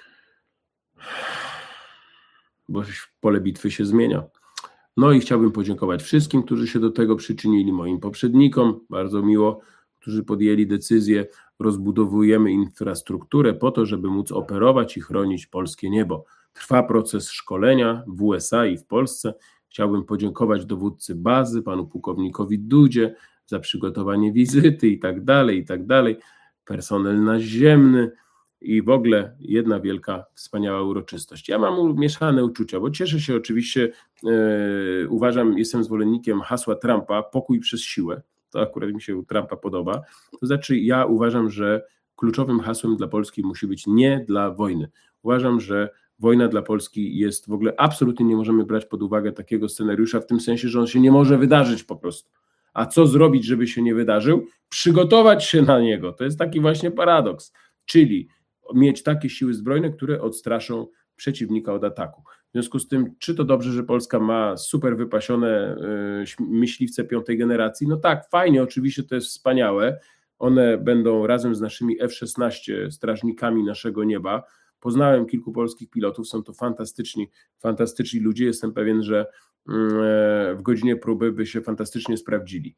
bo pole bitwy się zmienia. No i chciałbym podziękować wszystkim, którzy się do tego przyczynili, moim poprzednikom, bardzo miło, którzy podjęli decyzję, rozbudowujemy infrastrukturę po to, żeby móc operować i chronić polskie niebo. Trwa proces szkolenia w U S A i w Polsce. Chciałbym podziękować dowódcy bazy, panu pułkownikowi Dudzie za przygotowanie wizyty i tak dalej, i tak dalej. Personel naziemny i w ogóle jedna wielka, wspaniała uroczystość. Ja mam mieszane uczucia, bo cieszę się oczywiście, yy, uważam, jestem zwolennikiem hasła Trumpa, pokój przez siłę. To akurat mi się u Trumpa podoba. To znaczy ja uważam, że kluczowym hasłem dla Polski musi być nie dla wojny. Uważam, że wojna dla Polski jest w ogóle, absolutnie nie możemy brać pod uwagę takiego scenariusza w tym sensie, że on się nie może wydarzyć po prostu. A co zrobić, żeby się nie wydarzył? Przygotować się na niego. To jest taki właśnie paradoks. Czyli mieć takie siły zbrojne, które odstraszą przeciwnika od ataku. W związku z tym, czy to dobrze, że Polska ma super wypasione yy, myśliwce piątej generacji? No tak, fajnie, oczywiście to jest wspaniałe. One będą razem z naszymi F szesnaście strażnikami naszego nieba. Poznałem kilku polskich pilotów, są to fantastyczni, fantastyczni ludzie. Jestem pewien, że w godzinie próby by się fantastycznie sprawdzili.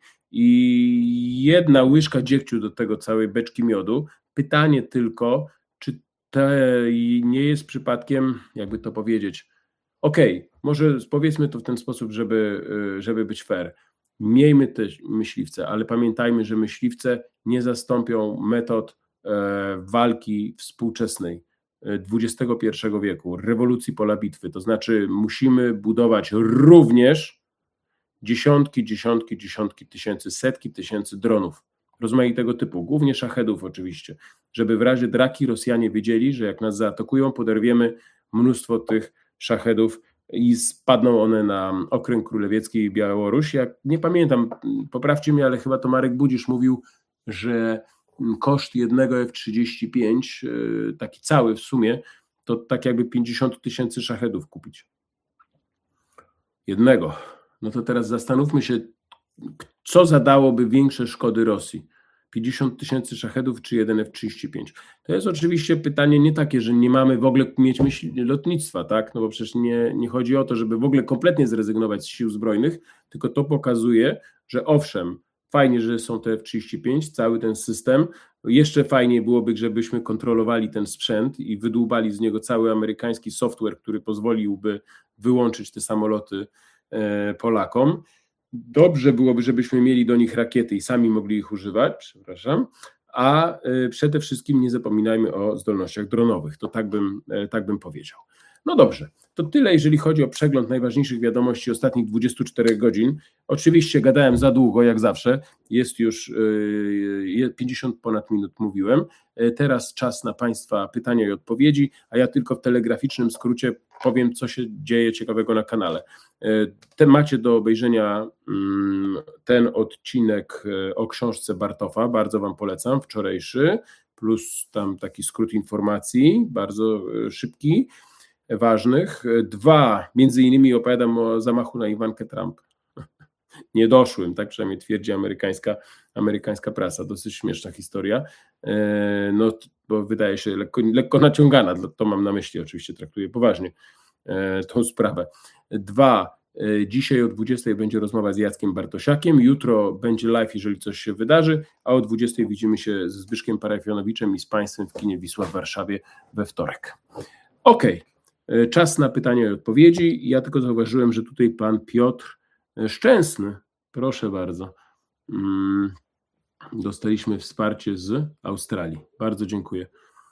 I jedna łyżka dziegciu do tego całej beczki miodu. Pytanie tylko, czy to nie jest przypadkiem, jakby to powiedzieć, okej, okay, może powiedzmy to w ten sposób, żeby, żeby być fair. Miejmy te myśliwce, ale pamiętajmy, że myśliwce nie zastąpią metod walki współczesnej dwudziestego pierwszego wieku, rewolucji pola bitwy, to znaczy musimy budować również dziesiątki, dziesiątki, dziesiątki tysięcy, setki tysięcy dronów rozmaitego typu, głównie szachedów oczywiście, żeby w razie draki Rosjanie wiedzieli, że jak nas zaatakują, poderwiemy mnóstwo tych szachedów i spadną one na okręg królewiecki i Białoruś. Ja nie pamiętam, poprawcie mnie, ale chyba to Marek Budzisz mówił, że koszt jednego F trzydzieści pięć, taki cały w sumie, to tak jakby pięćdziesiąt tysięcy szachedów kupić. Jednego. No to teraz zastanówmy się, co zadałoby większe szkody Rosji. pięćdziesiąt tysięcy szachedów czy jeden F trzydzieści pięć? To jest oczywiście pytanie nie takie, że nie mamy w ogóle mieć myśli lotnictwa, tak? No bo przecież nie, nie chodzi o to, żeby w ogóle kompletnie zrezygnować z sił zbrojnych, tylko to pokazuje, że owszem, fajnie, że są te F trzydzieści pięć, cały ten system. Jeszcze fajniej byłoby, żebyśmy kontrolowali ten sprzęt i wydłubali z niego cały amerykański software, który pozwoliłby wyłączyć te samoloty Polakom. Dobrze byłoby, żebyśmy mieli do nich rakiety i sami mogli ich używać, przepraszam, a przede wszystkim nie zapominajmy o zdolnościach dronowych. To tak bym, tak bym powiedział. No dobrze, to tyle, jeżeli chodzi o przegląd najważniejszych wiadomości ostatnich dwudziestu czterech godzin. Oczywiście gadałem za długo, jak zawsze, jest już pięćdziesiąt ponad minut mówiłem. Teraz czas na Państwa pytania i odpowiedzi, a ja tylko w telegraficznym skrócie powiem, co się dzieje ciekawego na kanale. Ten macie do obejrzenia ten odcinek o książce Bartofa, bardzo Wam polecam, wczorajszy, plus tam taki skrót informacji, bardzo szybki, ważnych. Dwa, między innymi opowiadam o zamachu na Iwankę Trump. Niedoszłym, tak przynajmniej twierdzi amerykańska, amerykańska prasa. Dosyć śmieszna historia, no bo wydaje się lekko, lekko naciągana, to mam na myśli, oczywiście traktuję poważnie tą sprawę. Dwa, dzisiaj o dwudziestej będzie rozmowa z Jackiem Bartosiakiem, jutro będzie live, jeżeli coś się wydarzy, a o dwudziestej widzimy się ze Zbyszkiem Parafionowiczem i z Państwem w kinie Wisła w Warszawie we wtorek. Okej, okay. Czas na pytania i odpowiedzi. Ja tylko zauważyłem, że tutaj pan Piotr Szczęsny Proszę bardzo. Dostaliśmy wsparcie z Australii. Bardzo dziękuję.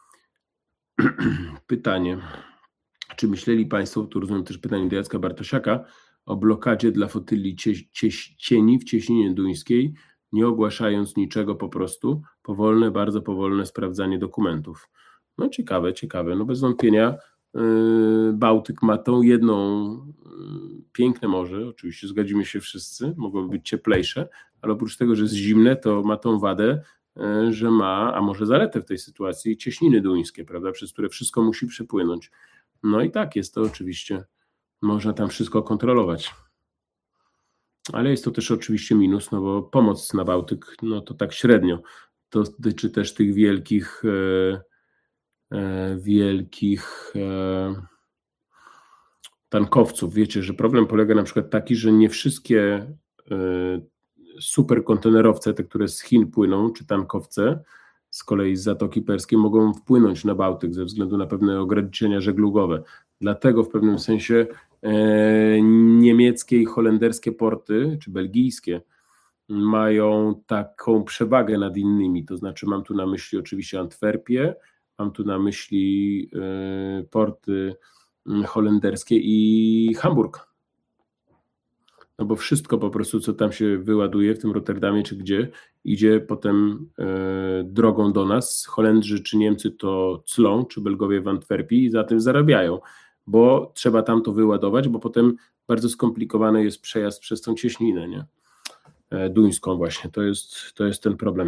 Pytanie. Czy myśleli Państwo, tu rozumiem też pytanie do Jacka Bartosiaka, o blokadzie dla flotyli cie, cie, cieni w cieśninie duńskiej, nie ogłaszając niczego, po prostu powolne, bardzo powolne sprawdzanie dokumentów? No ciekawe, ciekawe. No bez wątpienia yy, Bałtyk ma tą jedną yy, piękne morze, oczywiście zgodzimy się wszyscy, mogłoby być cieplejsze, ale oprócz tego, że jest zimne, to ma tą wadę, yy, że ma, a może zaletę w tej sytuacji, cieśniny duńskie, prawda, przez które wszystko musi przepłynąć. No i tak, jest to oczywiście, można tam wszystko kontrolować. Ale jest to też oczywiście minus, no bo pomoc na Bałtyk, no to tak średnio. To dotyczy też tych wielkich, e, e, wielkich e, tankowców. Wiecie, że problem polega na przykład taki, że nie wszystkie e, superkontenerowce, te, które z Chin płyną, czy tankowce, z kolei z Zatoki Perskiej, mogą wpłynąć na Bałtyk ze względu na pewne ograniczenia żeglugowe. Dlatego w pewnym sensie e, niemieckie i holenderskie porty, czy belgijskie, mają taką przewagę nad innymi. To znaczy mam tu na myśli oczywiście Antwerpię, mam tu na myśli e, porty holenderskie i Hamburg. No bo wszystko po prostu, co tam się wyładuje w tym Rotterdamie czy gdzie, idzie potem e, drogą do nas. Holendrzy czy Niemcy to clą, czy Belgowie w Antwerpii i za tym zarabiają, bo trzeba tam to wyładować, bo potem bardzo skomplikowany jest przejazd przez tą cieśninę, nie? E, duńską właśnie. To jest, to jest ten problem.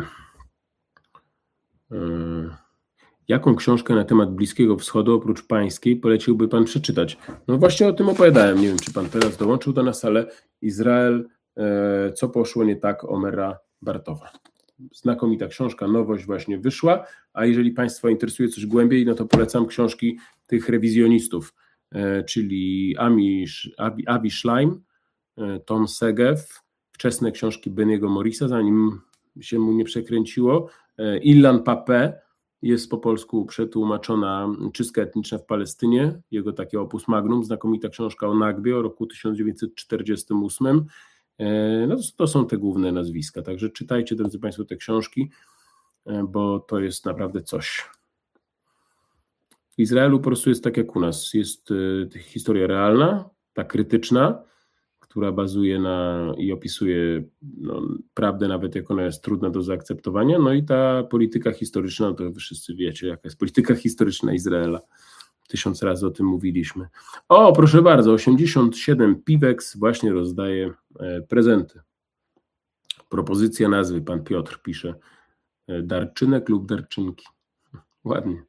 E, Jaką książkę na temat Bliskiego Wschodu oprócz pańskiej poleciłby pan przeczytać? No właśnie o tym opowiadałem, nie wiem czy pan teraz dołączył do nas, ale Izrael, e, co poszło nie tak, Omera Bartowa. Znakomita książka, nowość właśnie wyszła, a jeżeli państwa interesuje coś głębiej, no to polecam książki tych rewizjonistów, e, czyli Amish, Abi, Avi Schleim, e, Tom Segev, wczesne książki Beniego Morrisa, zanim się mu nie przekręciło, e, Ilan Pappé, jest po polsku przetłumaczona Czystka etniczna w Palestynie, jego takie opus magnum, znakomita książka o Nagbie o roku tysiąc dziewięćset czterdziestym ósmym. No to, to są te główne nazwiska, także czytajcie, drodzy Państwo, te książki, bo to jest naprawdę coś. W Izraelu po prostu jest tak jak u nas, jest historia realna, ta krytyczna, która bazuje na i opisuje no, prawdę, nawet jak ona jest trudna do zaakceptowania, no i ta polityka historyczna, no to wy wszyscy wiecie, jaka jest polityka historyczna Izraela. Tysiąc razy o tym mówiliśmy. O, proszę bardzo, osiemdziesiąt siedem Piwex właśnie rozdaje e, prezenty. Propozycja nazwy, pan Piotr pisze. E, darczynek lub darczynki. Ładnie.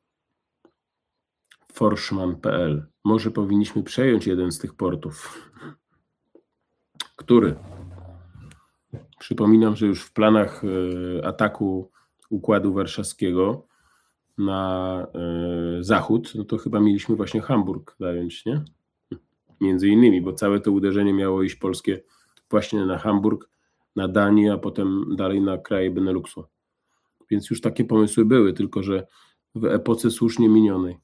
Forszman kropka pe el. Może powinniśmy przejąć jeden z tych portów. Który? Przypominam, że już w planach ataku Układu Warszawskiego na zachód, no to chyba mieliśmy właśnie Hamburg zająć, nie? Między innymi, bo całe to uderzenie miało iść polskie właśnie na Hamburg, na Danię, a potem dalej na kraje Beneluxu. Więc już takie pomysły były, tylko że w epoce słusznie minionej.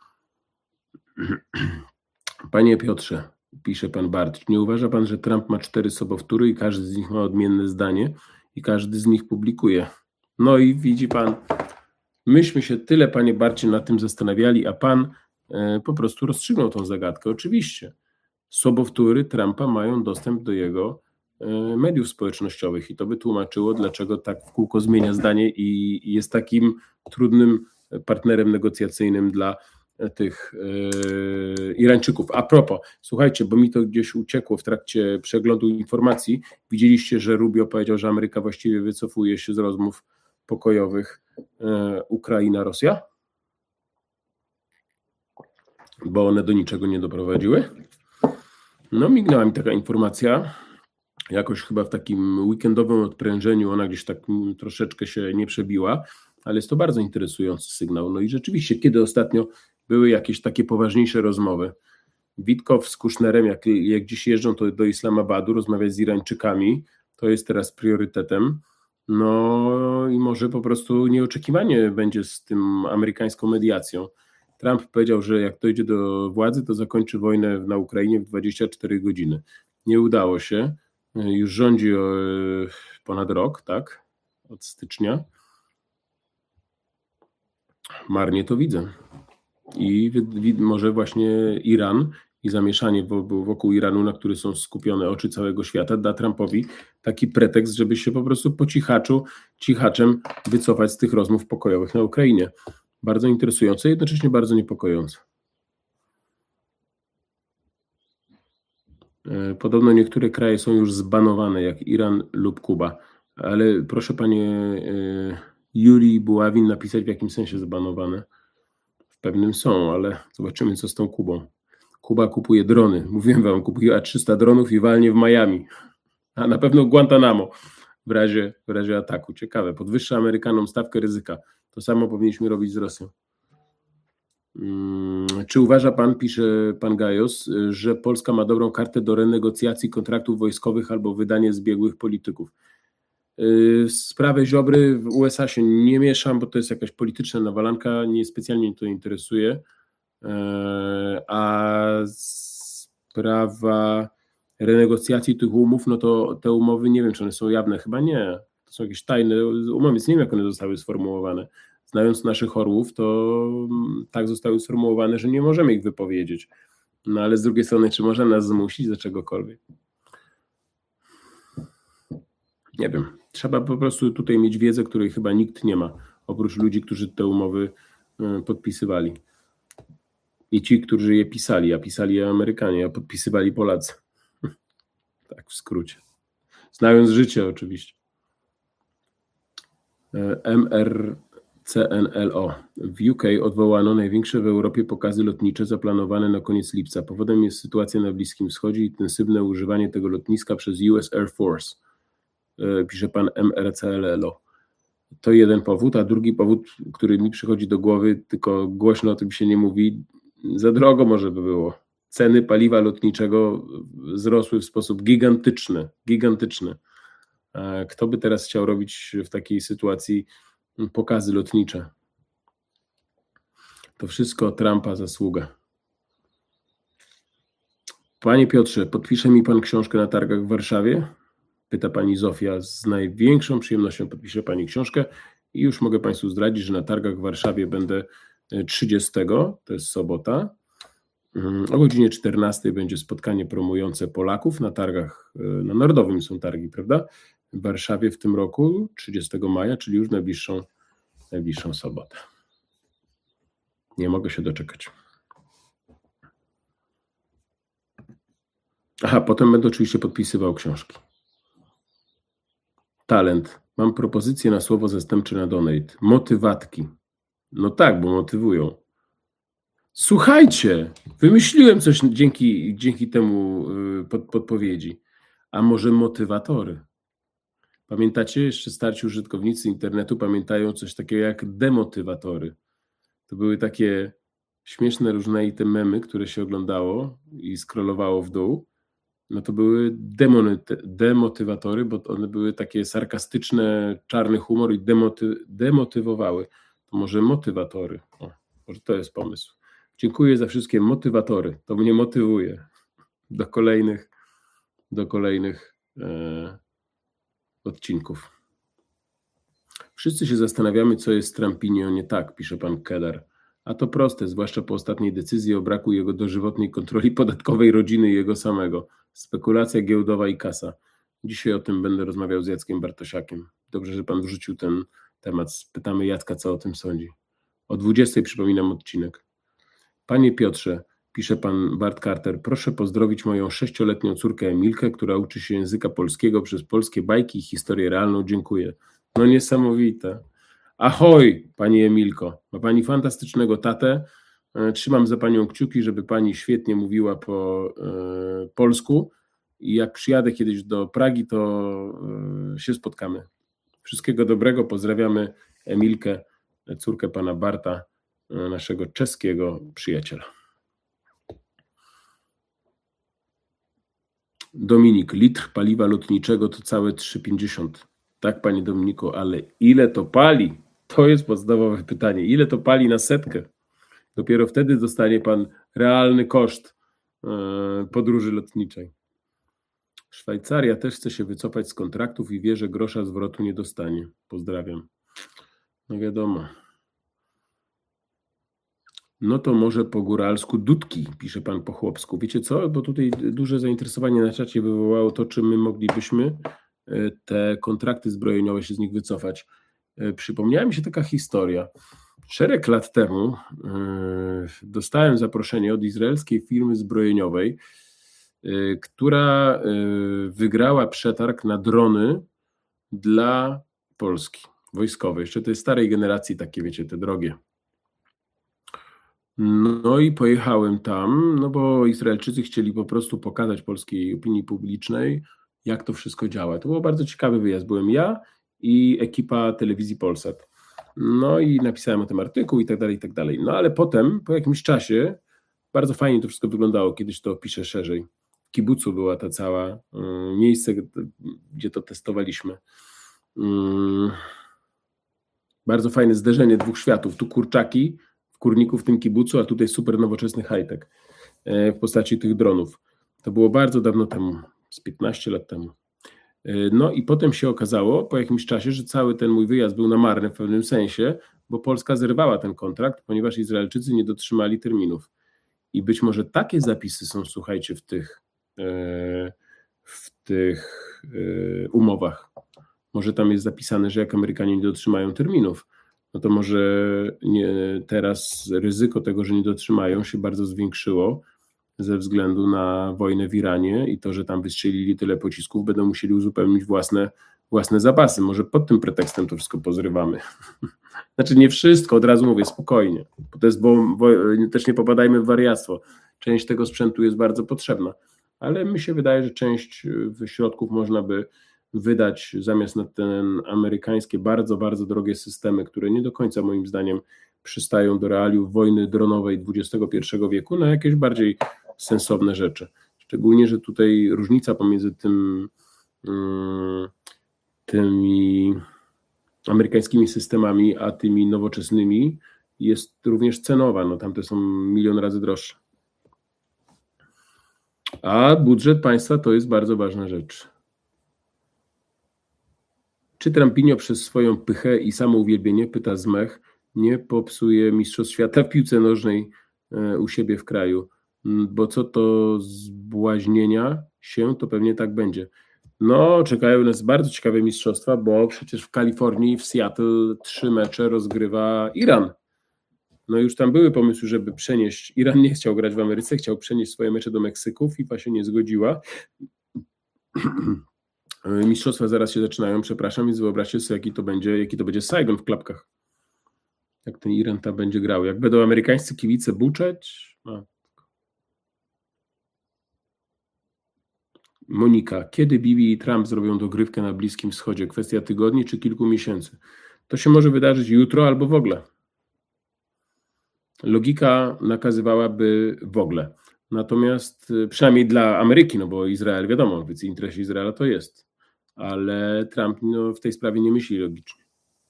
Panie Piotrze, pisze pan Bart, nie uważa pan, że Trump ma cztery sobowtóry i każdy z nich ma odmienne zdanie i każdy z nich publikuje? No i widzi pan, myśmy się tyle, panie Barcie, nad tym zastanawiali, a pan e, po prostu rozstrzygnął tą zagadkę. Oczywiście, sobowtóry Trumpa mają dostęp do jego e, mediów społecznościowych i to by tłumaczyło, dlaczego tak w kółko zmienia zdanie i, i jest takim trudnym partnerem negocjacyjnym dla tych yy, Irańczyków. A propos, słuchajcie, bo mi to gdzieś uciekło w trakcie przeglądu informacji. Widzieliście, że Rubio powiedział, że Ameryka właściwie wycofuje się z rozmów pokojowych yy, Ukraina-Rosja? Bo one do niczego nie doprowadziły? No, mignęła mi taka informacja. Jakoś chyba w takim weekendowym odprężeniu ona gdzieś tak troszeczkę się nie przebiła, ale jest to bardzo interesujący sygnał. No i rzeczywiście, kiedy ostatnio były jakieś takie poważniejsze rozmowy. Witkow z Kushnerem, jak, jak dziś jeżdżą to do Islamabadu, rozmawiać z Irańczykami, to jest teraz priorytetem. No i może po prostu nieoczekiwanie będzie z tym amerykańską mediacją. Trump powiedział, że jak dojdzie do władzy, to zakończy wojnę na Ukrainie w dwadzieścia cztery godziny. Nie udało się. już rządzi o ponad rok, tak? Od stycznia. Marnie to widzę. I może właśnie Iran i zamieszanie wokół Iranu, na który są skupione oczy całego świata, da Trumpowi taki pretekst, żeby się po prostu po cichaczu, cichaczem wycofać z tych rozmów pokojowych na Ukrainie. Bardzo interesujące, jednocześnie bardzo niepokojące. Podobno niektóre kraje są już zbanowane, jak Iran lub Kuba, ale proszę panie Julii Buławin napisać, w jakim sensie zbanowane. W pewnym są, ale zobaczymy, co z tą Kubą. Kuba kupuje drony. Mówiłem wam, kupiła trzysta dronów i walnie w Miami. A na pewno Guantanamo w razie, w razie ataku. Ciekawe. Podwyższa Amerykanom stawkę ryzyka. To samo powinniśmy robić z Rosją. Hmm. Czy uważa pan, pisze pan Gajos, że Polska ma dobrą kartę do renegocjacji kontraktów wojskowych albo wydanie zbiegłych polityków? Sprawę Ziobry w U S A się nie mieszam, bo to jest jakaś polityczna nawalanka, nie specjalnie mnie to interesuje. A sprawa renegocjacji tych umów, no to te umowy, nie wiem, czy one są jawne, chyba nie. To są jakieś tajne umowy, więc nie wiem, jak one zostały sformułowane. Znając naszych orłów, to tak zostały sformułowane, że nie możemy ich wypowiedzieć. No ale z drugiej strony, czy może nas zmusić do czegokolwiek? Nie wiem. Trzeba po prostu tutaj mieć wiedzę, której chyba nikt nie ma, oprócz ludzi, którzy te umowy podpisywali. I ci, którzy je pisali, a pisali je Amerykanie, a podpisywali Polacy. Tak w skrócie. Znając życie oczywiście. M R C N L O. W U K odwołano największe w Europie pokazy lotnicze zaplanowane na koniec lipca. Powodem jest sytuacja na Bliskim Wschodzie i intensywne używanie tego lotniska przez U S Air Force. Pisze pan M R C N L O. To jeden powód, a drugi powód, który mi przychodzi do głowy, tylko głośno o tym się nie mówi, za drogo może by było. Ceny paliwa lotniczego wzrosły w sposób gigantyczny, gigantyczny. Kto by teraz chciał robić w takiej sytuacji pokazy lotnicze? To wszystko Trumpa zasługa. Panie Piotrze, podpisze mi pan książkę na targach w Warszawie? Pyta pani Zofia. Z największą przyjemnością podpiszę pani książkę i już mogę państwu zdradzić, że na targach w Warszawie będę trzydziestego, to jest sobota. O godzinie czternastej będzie spotkanie promujące Polaków na targach, na Narodowym są targi, prawda? W Warszawie w tym roku, trzydziestego maja, czyli już najbliższą, najbliższą sobotę. Nie mogę się doczekać. Aha, potem będę oczywiście podpisywał książki. Talent. Mam propozycję na słowo zastępcze na donate. Motywatki. No tak, bo motywują. Słuchajcie, wymyśliłem coś dzięki, dzięki temu pod, podpowiedzi. A może motywatory? Pamiętacie, jeszcze starsi użytkownicy internetu pamiętają coś takiego jak demotywatory. To były takie śmieszne, różnorodne memy, które się oglądało i scrollowało w dół. No to były demotywatory, bo one były takie sarkastyczne, czarny humor i demoty, demotywowały. To może motywatory. O, może to jest pomysł. Dziękuję za wszystkie motywatory. To mnie motywuje do kolejnych, do kolejnych e, odcinków. Wszyscy się zastanawiamy, co jest z Trumpinio nie tak, pisze pan Keller. A to proste, zwłaszcza po ostatniej decyzji o braku jego dożywotniej kontroli podatkowej rodziny i jego samego. Spekulacja giełdowa i kasa. Dzisiaj o tym będę rozmawiał z Jackiem Bartosiakiem. Dobrze, że pan wrzucił ten temat. Spytamy Jacka, co o tym sądzi. O dwudziestej przypominam odcinek. Panie Piotrze, pisze pan Bart Carter, proszę pozdrowić moją sześcioletnią córkę Emilkę, która uczy się języka polskiego przez polskie bajki i historię realną. Dziękuję. No niesamowite. Ahoj, pani Emilko. Ma pani fantastycznego tatę. Trzymam za panią kciuki, żeby pani świetnie mówiła po e, polsku i jak przyjadę kiedyś do Pragi, to e, się spotkamy. Wszystkiego dobrego. Pozdrawiamy Emilkę, córkę pana Barta, e, naszego czeskiego przyjaciela. Dominik, litr paliwa lotniczego to całe trzy pięćdziesiąt. Tak, panie Dominiku, ale ile to pali? To jest podstawowe pytanie. Ile to pali na setkę? Dopiero wtedy dostanie pan realny koszt podróży lotniczej. Szwajcaria też chce się wycofać z kontraktów i wie, że grosza zwrotu nie dostanie. Pozdrawiam. No wiadomo. No to może po góralsku dudki, pisze pan po chłopsku. Wiecie co? Bo tutaj duże zainteresowanie na czacie wywołało to, czy my moglibyśmy te kontrakty zbrojeniowe się z nich wycofać. Przypomniała mi się taka historia. Szereg lat temu dostałem zaproszenie od izraelskiej firmy zbrojeniowej, która wygrała przetarg na drony dla Polski wojskowej. Jeszcze tej starej generacji, takie wiecie, te drogie. No i pojechałem tam, no bo Izraelczycy chcieli po prostu pokazać polskiej opinii publicznej, jak to wszystko działa. To był bardzo ciekawy wyjazd. Byłem ja i ekipa telewizji Polsat. No i napisałem o tym artykuł i tak dalej, i tak dalej. No ale potem, po jakimś czasie, bardzo fajnie to wszystko wyglądało, kiedyś to opiszę szerzej. W kibucu była ta cała y, miejsce, gdzie to testowaliśmy. Y, bardzo fajne zderzenie dwóch światów. Tu kurczaki w kurniku w tym kibucu, a tutaj super nowoczesny high-tech y, w postaci tych dronów. To było bardzo dawno temu, z piętnaście lat temu. No i potem się okazało po jakimś czasie, że cały ten mój wyjazd był na marny w pewnym sensie, bo Polska zerwała ten kontrakt, ponieważ Izraelczycy nie dotrzymali terminów. I być może takie zapisy są, słuchajcie, w tych, w tych umowach. Może tam jest zapisane, że jak Amerykanie nie dotrzymają terminów, no to może nie, teraz ryzyko tego, że nie dotrzymają, się bardzo zwiększyło ze względu na wojnę w Iranie i to, że tam wystrzelili tyle pocisków, będą musieli uzupełnić własne, własne zapasy. Może pod tym pretekstem to wszystko pozrywamy. Znaczy nie wszystko, od razu mówię, spokojnie, bo to jest, bo, bo też nie popadajmy w wariactwo. Część tego sprzętu jest bardzo potrzebna, ale mi się wydaje, że część środków można by wydać zamiast na ten amerykańskie, bardzo, bardzo drogie systemy, które nie do końca moim zdaniem przystają do realiów wojny dronowej dwudziestego pierwszego wieku, na jakieś bardziej sensowne rzeczy. Szczególnie, że tutaj różnica pomiędzy tym, tymi amerykańskimi systemami, a tymi nowoczesnymi jest również cenowa. No tamte są milion razy droższe. A budżet państwa to jest bardzo ważna rzecz. Czy Trampinio przez swoją pychę i samouwielbienie, pyta Zmech, nie popsuje mistrzostw świata w piłce nożnej u siebie w kraju? Bo co to zbłaźnienia się, to pewnie tak będzie. No, czekają nas bardzo ciekawe mistrzostwa, bo przecież w Kalifornii, w Seattle trzy mecze rozgrywa Iran. No już tam były pomysły, żeby przenieść, Iran nie chciał grać w Ameryce, chciał przenieść swoje mecze do Meksyku, FIFA się nie zgodziła. Mistrzostwa zaraz się zaczynają, przepraszam, więc wyobraźcie sobie, jaki to będzie, jaki to będzie Saigon w klapkach. Jak ten Iran tam będzie grał. Jak będą amerykańscy kibice buczeć? No. Monika, kiedy Bibi i Trump zrobią dogrywkę na Bliskim Wschodzie? Kwestia tygodni czy kilku miesięcy? To się może wydarzyć jutro albo w ogóle. Logika nakazywałaby w ogóle. Natomiast przynajmniej dla Ameryki, no bo Izrael wiadomo, w interesie Izraela to jest. Ale Trump no, w tej sprawie nie myśli logicznie.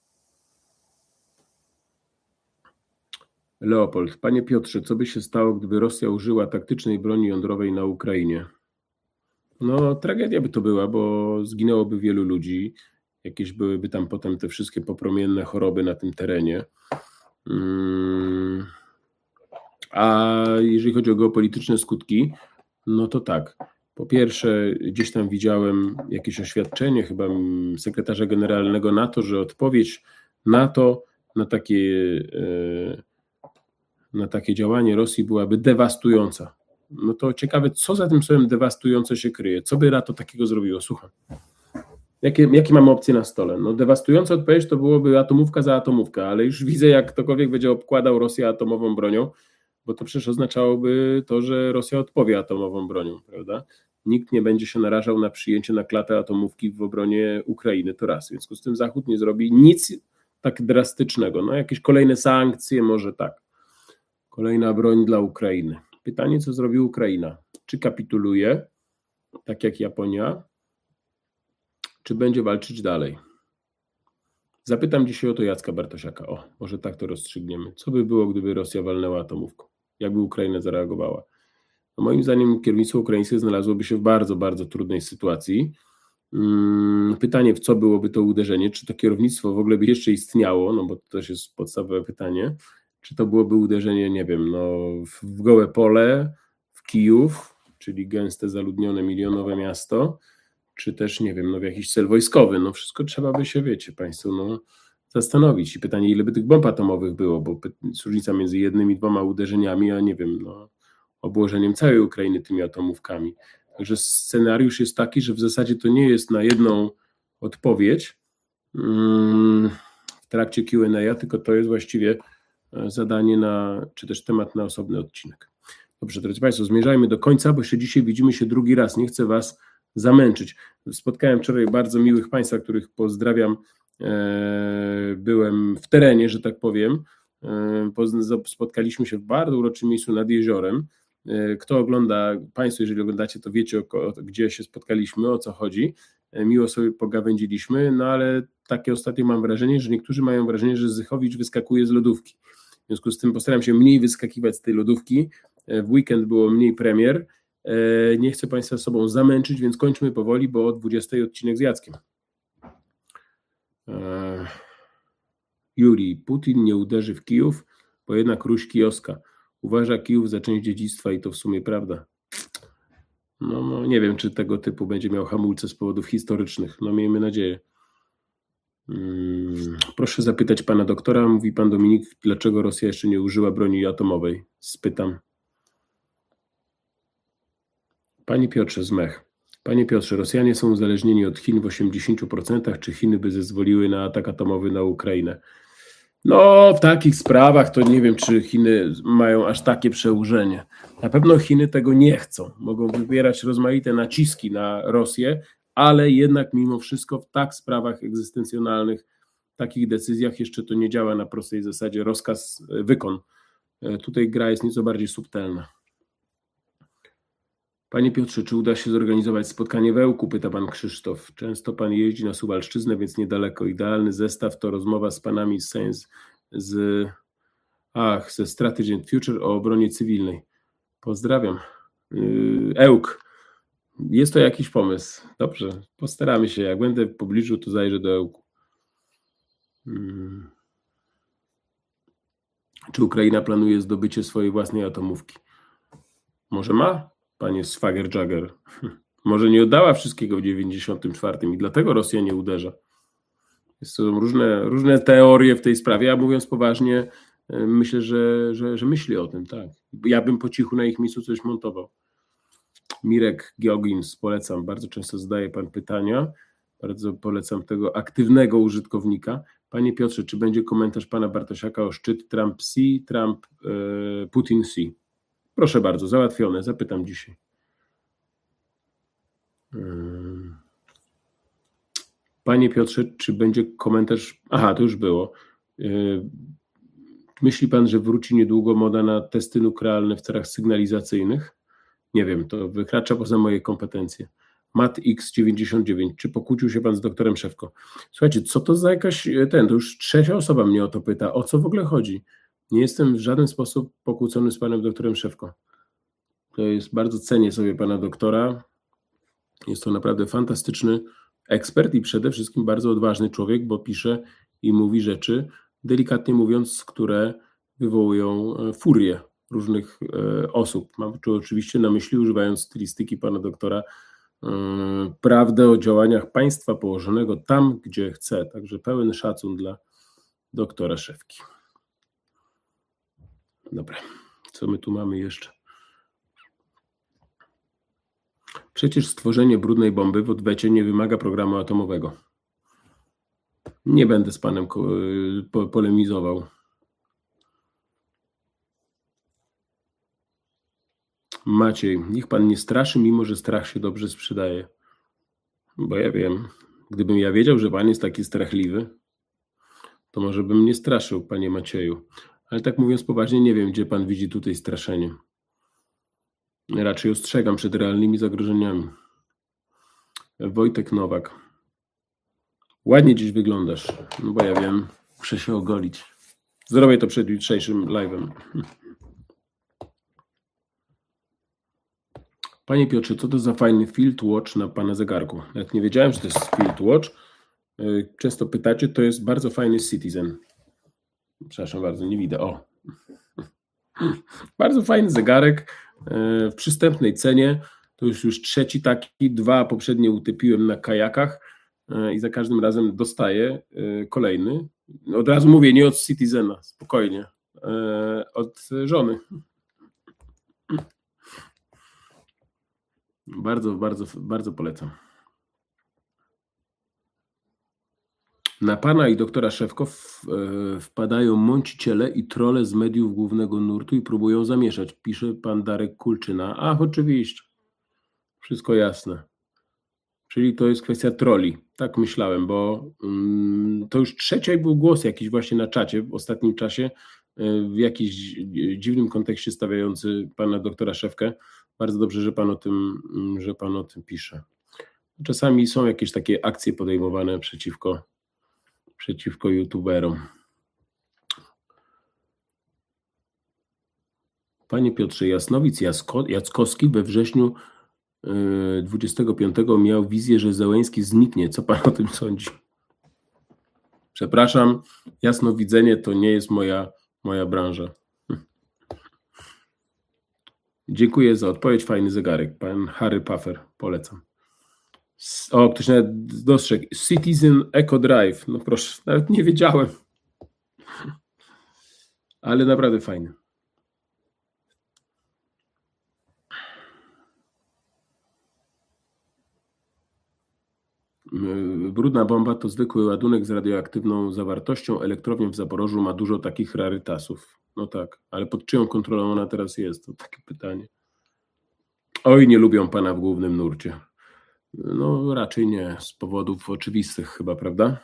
Leopold, panie Piotrze, co by się stało, gdyby Rosja użyła taktycznej broni jądrowej na Ukrainie? No tragedia by to była, bo zginęłoby wielu ludzi, jakieś byłyby tam potem te wszystkie popromienne choroby na tym terenie. Hmm. A jeżeli chodzi o geopolityczne skutki, no to tak. Po pierwsze, gdzieś tam widziałem jakieś oświadczenie chyba sekretarza generalnego NATO, że odpowiedź NATO na takie, na takie działanie Rosji byłaby dewastująca. No to ciekawe, co za tym słowem dewastujące się kryje. Co by NATO takiego zrobiło? Słucham. Jakie, jakie mamy opcje na stole? No dewastująca odpowiedź to byłoby atomówka za atomówkę, ale już widzę, jak ktokolwiek będzie obkładał Rosję atomową bronią, bo to przecież oznaczałoby to, że Rosja odpowie atomową bronią, prawda? Nikt nie będzie się narażał na przyjęcie na klatę atomówki w obronie Ukrainy, to raz. W związku z tym Zachód nie zrobi nic tak drastycznego. No jakieś kolejne sankcje, może tak. Kolejna broń dla Ukrainy. Pytanie, co zrobi Ukraina? Czy kapituluje, tak jak Japonia, czy będzie walczyć dalej? Zapytam dzisiaj o to Jacka Bartosiaka. O, może tak to rozstrzygniemy. Co by było, gdyby Rosja walnęła atomówką? Jak by Ukraina zareagowała? No moim zdaniem kierownictwo ukraińskie znalazłoby się w bardzo, bardzo trudnej sytuacji. Pytanie, w co byłoby to uderzenie, czy to kierownictwo w ogóle by jeszcze istniało, no bo to też jest podstawowe pytanie, czy to byłoby uderzenie, nie wiem, no w gołe pole, w Kijów, czyli gęste, zaludnione, milionowe miasto, czy też, nie wiem, no w jakiś cel wojskowy, no wszystko trzeba by się, wiecie Państwo, no zastanowić i pytanie, ile by tych bomb atomowych było, bo jest różnica między jednym i dwoma uderzeniami, a nie wiem, no obłożeniem całej Ukrainy tymi atomówkami. Także scenariusz jest taki, że w zasadzie to nie jest na jedną odpowiedź w trakcie Q and A, tylko to jest właściwie zadanie na, czy też temat na osobny odcinek. Dobrze, drodzy Państwo, zmierzajmy do końca, bo jeszcze dzisiaj widzimy się drugi raz, nie chcę Was zamęczyć. Spotkałem wczoraj bardzo miłych Państwa, których pozdrawiam, byłem w terenie, że tak powiem, spotkaliśmy się w bardzo uroczym miejscu nad jeziorem. Kto ogląda, Państwo, jeżeli oglądacie, to wiecie, o, gdzie się spotkaliśmy, o co chodzi. Miło sobie pogawędziliśmy, no ale takie ostatnio mam wrażenie, że niektórzy mają wrażenie, że Zychowicz wyskakuje z lodówki. W związku z tym postaram się mniej wyskakiwać z tej lodówki. W weekend było mniej premier. Nie chcę Państwa sobą zamęczyć, więc kończmy powoli, bo o dwudziestej odcinek z Jackiem. Juri, Putin nie uderzy w Kijów, bo jednak Ruś kijowska. Uważa Kijów za część dziedzictwa i to w sumie prawda. No, no nie wiem, czy tego typu będzie miał hamulce z powodów historycznych. No miejmy nadzieję. Hmm. Proszę zapytać pana doktora, mówi pan Dominik, dlaczego Rosja jeszcze nie użyła broni atomowej? Spytam. Panie Piotrze z Mech. Panie Piotrze, Rosjanie są uzależnieni od Chin w osiemdziesięciu procentach. Czy Chiny by zezwoliły na atak atomowy na Ukrainę? No, w takich sprawach to nie wiem, czy Chiny mają aż takie przełożenie. Na pewno Chiny tego nie chcą. Mogą wywierać rozmaite naciski na Rosję, ale jednak mimo wszystko w tak sprawach egzystencjonalnych, takich decyzjach jeszcze to nie działa na prostej zasadzie rozkaz, wykon. Tutaj gra jest nieco bardziej subtelna. Panie Piotrze, czy uda się zorganizować spotkanie w Ełku? Pyta pan Krzysztof. Często pan jeździ na Suwalszczyznę, więc niedaleko. Idealny zestaw to rozmowa z panami z Science, z, ach, ze Strategy and Future o obronie cywilnej. Pozdrawiam. Ełk. Jest to jakiś pomysł. Dobrze, postaramy się. Jak będę w pobliżu, to zajrzę do Ełku. Hmm. Czy Ukraina planuje zdobycie swojej własnej atomówki? Może ma? Panie Szwager-Jagger. Może nie oddała wszystkiego w dziewięćdziesiątym czwartym i dlatego Rosja nie uderza. Są różne, różne teorie w tej sprawie, a mówiąc poważnie, myślę, że, że, że myśli o tym, tak. Ja bym po cichu na ich miejscu coś montował. Mirek Giogins, polecam, bardzo często zadaje pan pytania, bardzo polecam tego aktywnego użytkownika. Panie Piotrze, czy będzie komentarz pana Bartosiaka o szczyt Trump-C, Trump, e, Putin-C? Proszę bardzo, załatwione, zapytam dzisiaj. Panie Piotrze, czy będzie komentarz? Aha, to już było. Myśli pan, że wróci niedługo moda na testy nuklearne w celach sygnalizacyjnych? Nie wiem, to wykracza poza moje kompetencje. Mat X dziewięćdziesiąt dziewięć, czy pokłócił się pan z doktorem Szewko? Słuchajcie, co to za jakaś, ten, to już trzecia osoba mnie o to pyta, o co w ogóle chodzi? Nie jestem w żaden sposób pokłócony z panem doktorem Szewko. To jest, bardzo cenię sobie pana doktora. Jest to naprawdę fantastyczny ekspert i przede wszystkim bardzo odważny człowiek, bo pisze i mówi rzeczy, delikatnie mówiąc, które wywołują furię różnych osób. Mam tu oczywiście na myśli, używając stylistyki pana doktora, prawdę o działaniach państwa położonego tam, gdzie chce. Także pełen szacun dla doktora Szewki. Dobra, co my tu mamy jeszcze? Przecież stworzenie brudnej bomby w odwecie nie wymaga programu atomowego. Nie będę z panem po, polemizował. Maciej, niech pan nie straszy, mimo że strach się dobrze sprzedaje. Bo ja wiem, gdybym ja wiedział, że pan jest taki strachliwy, to może bym nie straszył, panie Macieju. Ale tak mówiąc poważnie, nie wiem, gdzie pan widzi tutaj straszenie. Raczej ostrzegam przed realnymi zagrożeniami. Wojtek Nowak. Ładnie dziś wyglądasz, no bo ja wiem, muszę się ogolić. Zrobię to przed jutrzejszym live'em. Panie Piotrze, co to za fajny Field Watch na pana zegarku? Nawet nie wiedziałem, że to jest Field Watch. Często pytacie, to jest bardzo fajny Citizen. Przepraszam bardzo, nie widzę. O. Bardzo fajny zegarek w przystępnej cenie. To już już trzeci taki, dwa poprzednie utypiłem na kajakach i za każdym razem dostaję kolejny. Od razu mówię, nie od Citizena, spokojnie, od żony. Bardzo, bardzo, bardzo polecam. Na pana i doktora Szewko wpadają mąciciele i trolle z mediów głównego nurtu i próbują zamieszać, pisze pan Darek Kulczyna. Ach, oczywiście. Wszystko jasne. Czyli to jest kwestia troli. Tak myślałem, bo um, to już trzeci był głos jakiś właśnie na czacie w ostatnim czasie, w jakimś dziwnym kontekście stawiający pana doktora Szewkę. Bardzo dobrze, że pan o tym, że pan o tym pisze. Czasami są jakieś takie akcje podejmowane przeciwko, przeciwko youtuberom. Panie Piotrze, Jasnowic Jasko, Jackowski we wrześniu dwudziestego piątego miał wizję, że Zełenski zniknie. Co pan o tym sądzi? Przepraszam, jasnowidzenie to nie jest moja, moja branża. Dziękuję za odpowiedź. Fajny zegarek. Pan Harry Puffer. Polecam. O, ktoś nawet dostrzegł. Citizen Eco Drive. No proszę, nawet nie wiedziałem. Ale naprawdę fajny. Brudna bomba to zwykły ładunek z radioaktywną zawartością. Elektrownia w Zaporożu ma dużo takich rarytasów. No tak, ale pod czyją kontrolą ona teraz jest? To takie pytanie. Oj, nie lubią pana w głównym nurcie. No raczej nie, z powodów oczywistych chyba, prawda?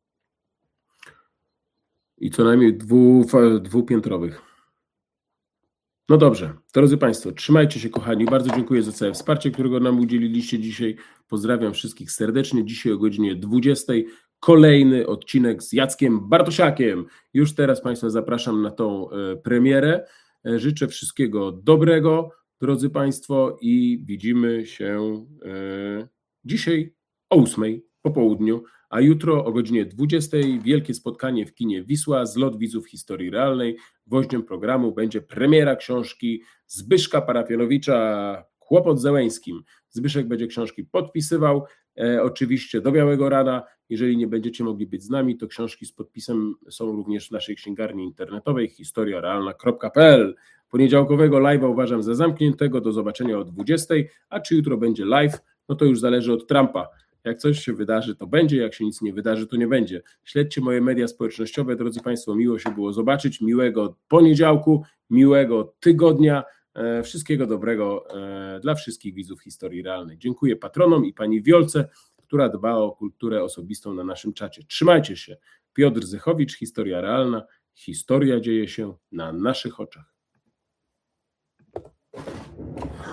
I co najmniej dwu, dwupiętrowych. No dobrze, drodzy Państwo, trzymajcie się kochani, bardzo dziękuję za całe wsparcie, którego nam udzieliliście dzisiaj. Pozdrawiam wszystkich serdecznie. Dzisiaj o godzinie dwudziestej kolejny odcinek z Jackiem Bartosiakiem. Już teraz Państwa zapraszam na tą premierę. Życzę wszystkiego dobrego, drodzy Państwo, i widzimy się dzisiaj o ósmej po południu, a jutro o godzinie dwudziestej wielkie spotkanie w kinie Wisła, zlot widzów historii realnej. Gwoździem programu będzie premiera książki Zbyszka Parafianowicza Kłopot z Zełeńskim. Zbyszek będzie książki podpisywał, e, oczywiście do białego rana. Jeżeli nie będziecie mogli być z nami, to książki z podpisem są również w naszej księgarni internetowej historia realna kropka p l. Poniedziałkowego live'a uważam za zamkniętego, do zobaczenia o dwudziestej, a czy jutro będzie live, no to już zależy od Trumpa. Jak coś się wydarzy, to będzie, jak się nic nie wydarzy, to nie będzie. Śledźcie moje media społecznościowe, drodzy Państwo, miło się było zobaczyć, miłego poniedziałku, miłego tygodnia, e, wszystkiego dobrego e, dla wszystkich widzów historii realnej. Dziękuję patronom i pani Wiolce, która dba o kulturę osobistą na naszym czacie. Trzymajcie się. Piotr Zychowicz, Historia Realna. Historia dzieje się na naszych oczach.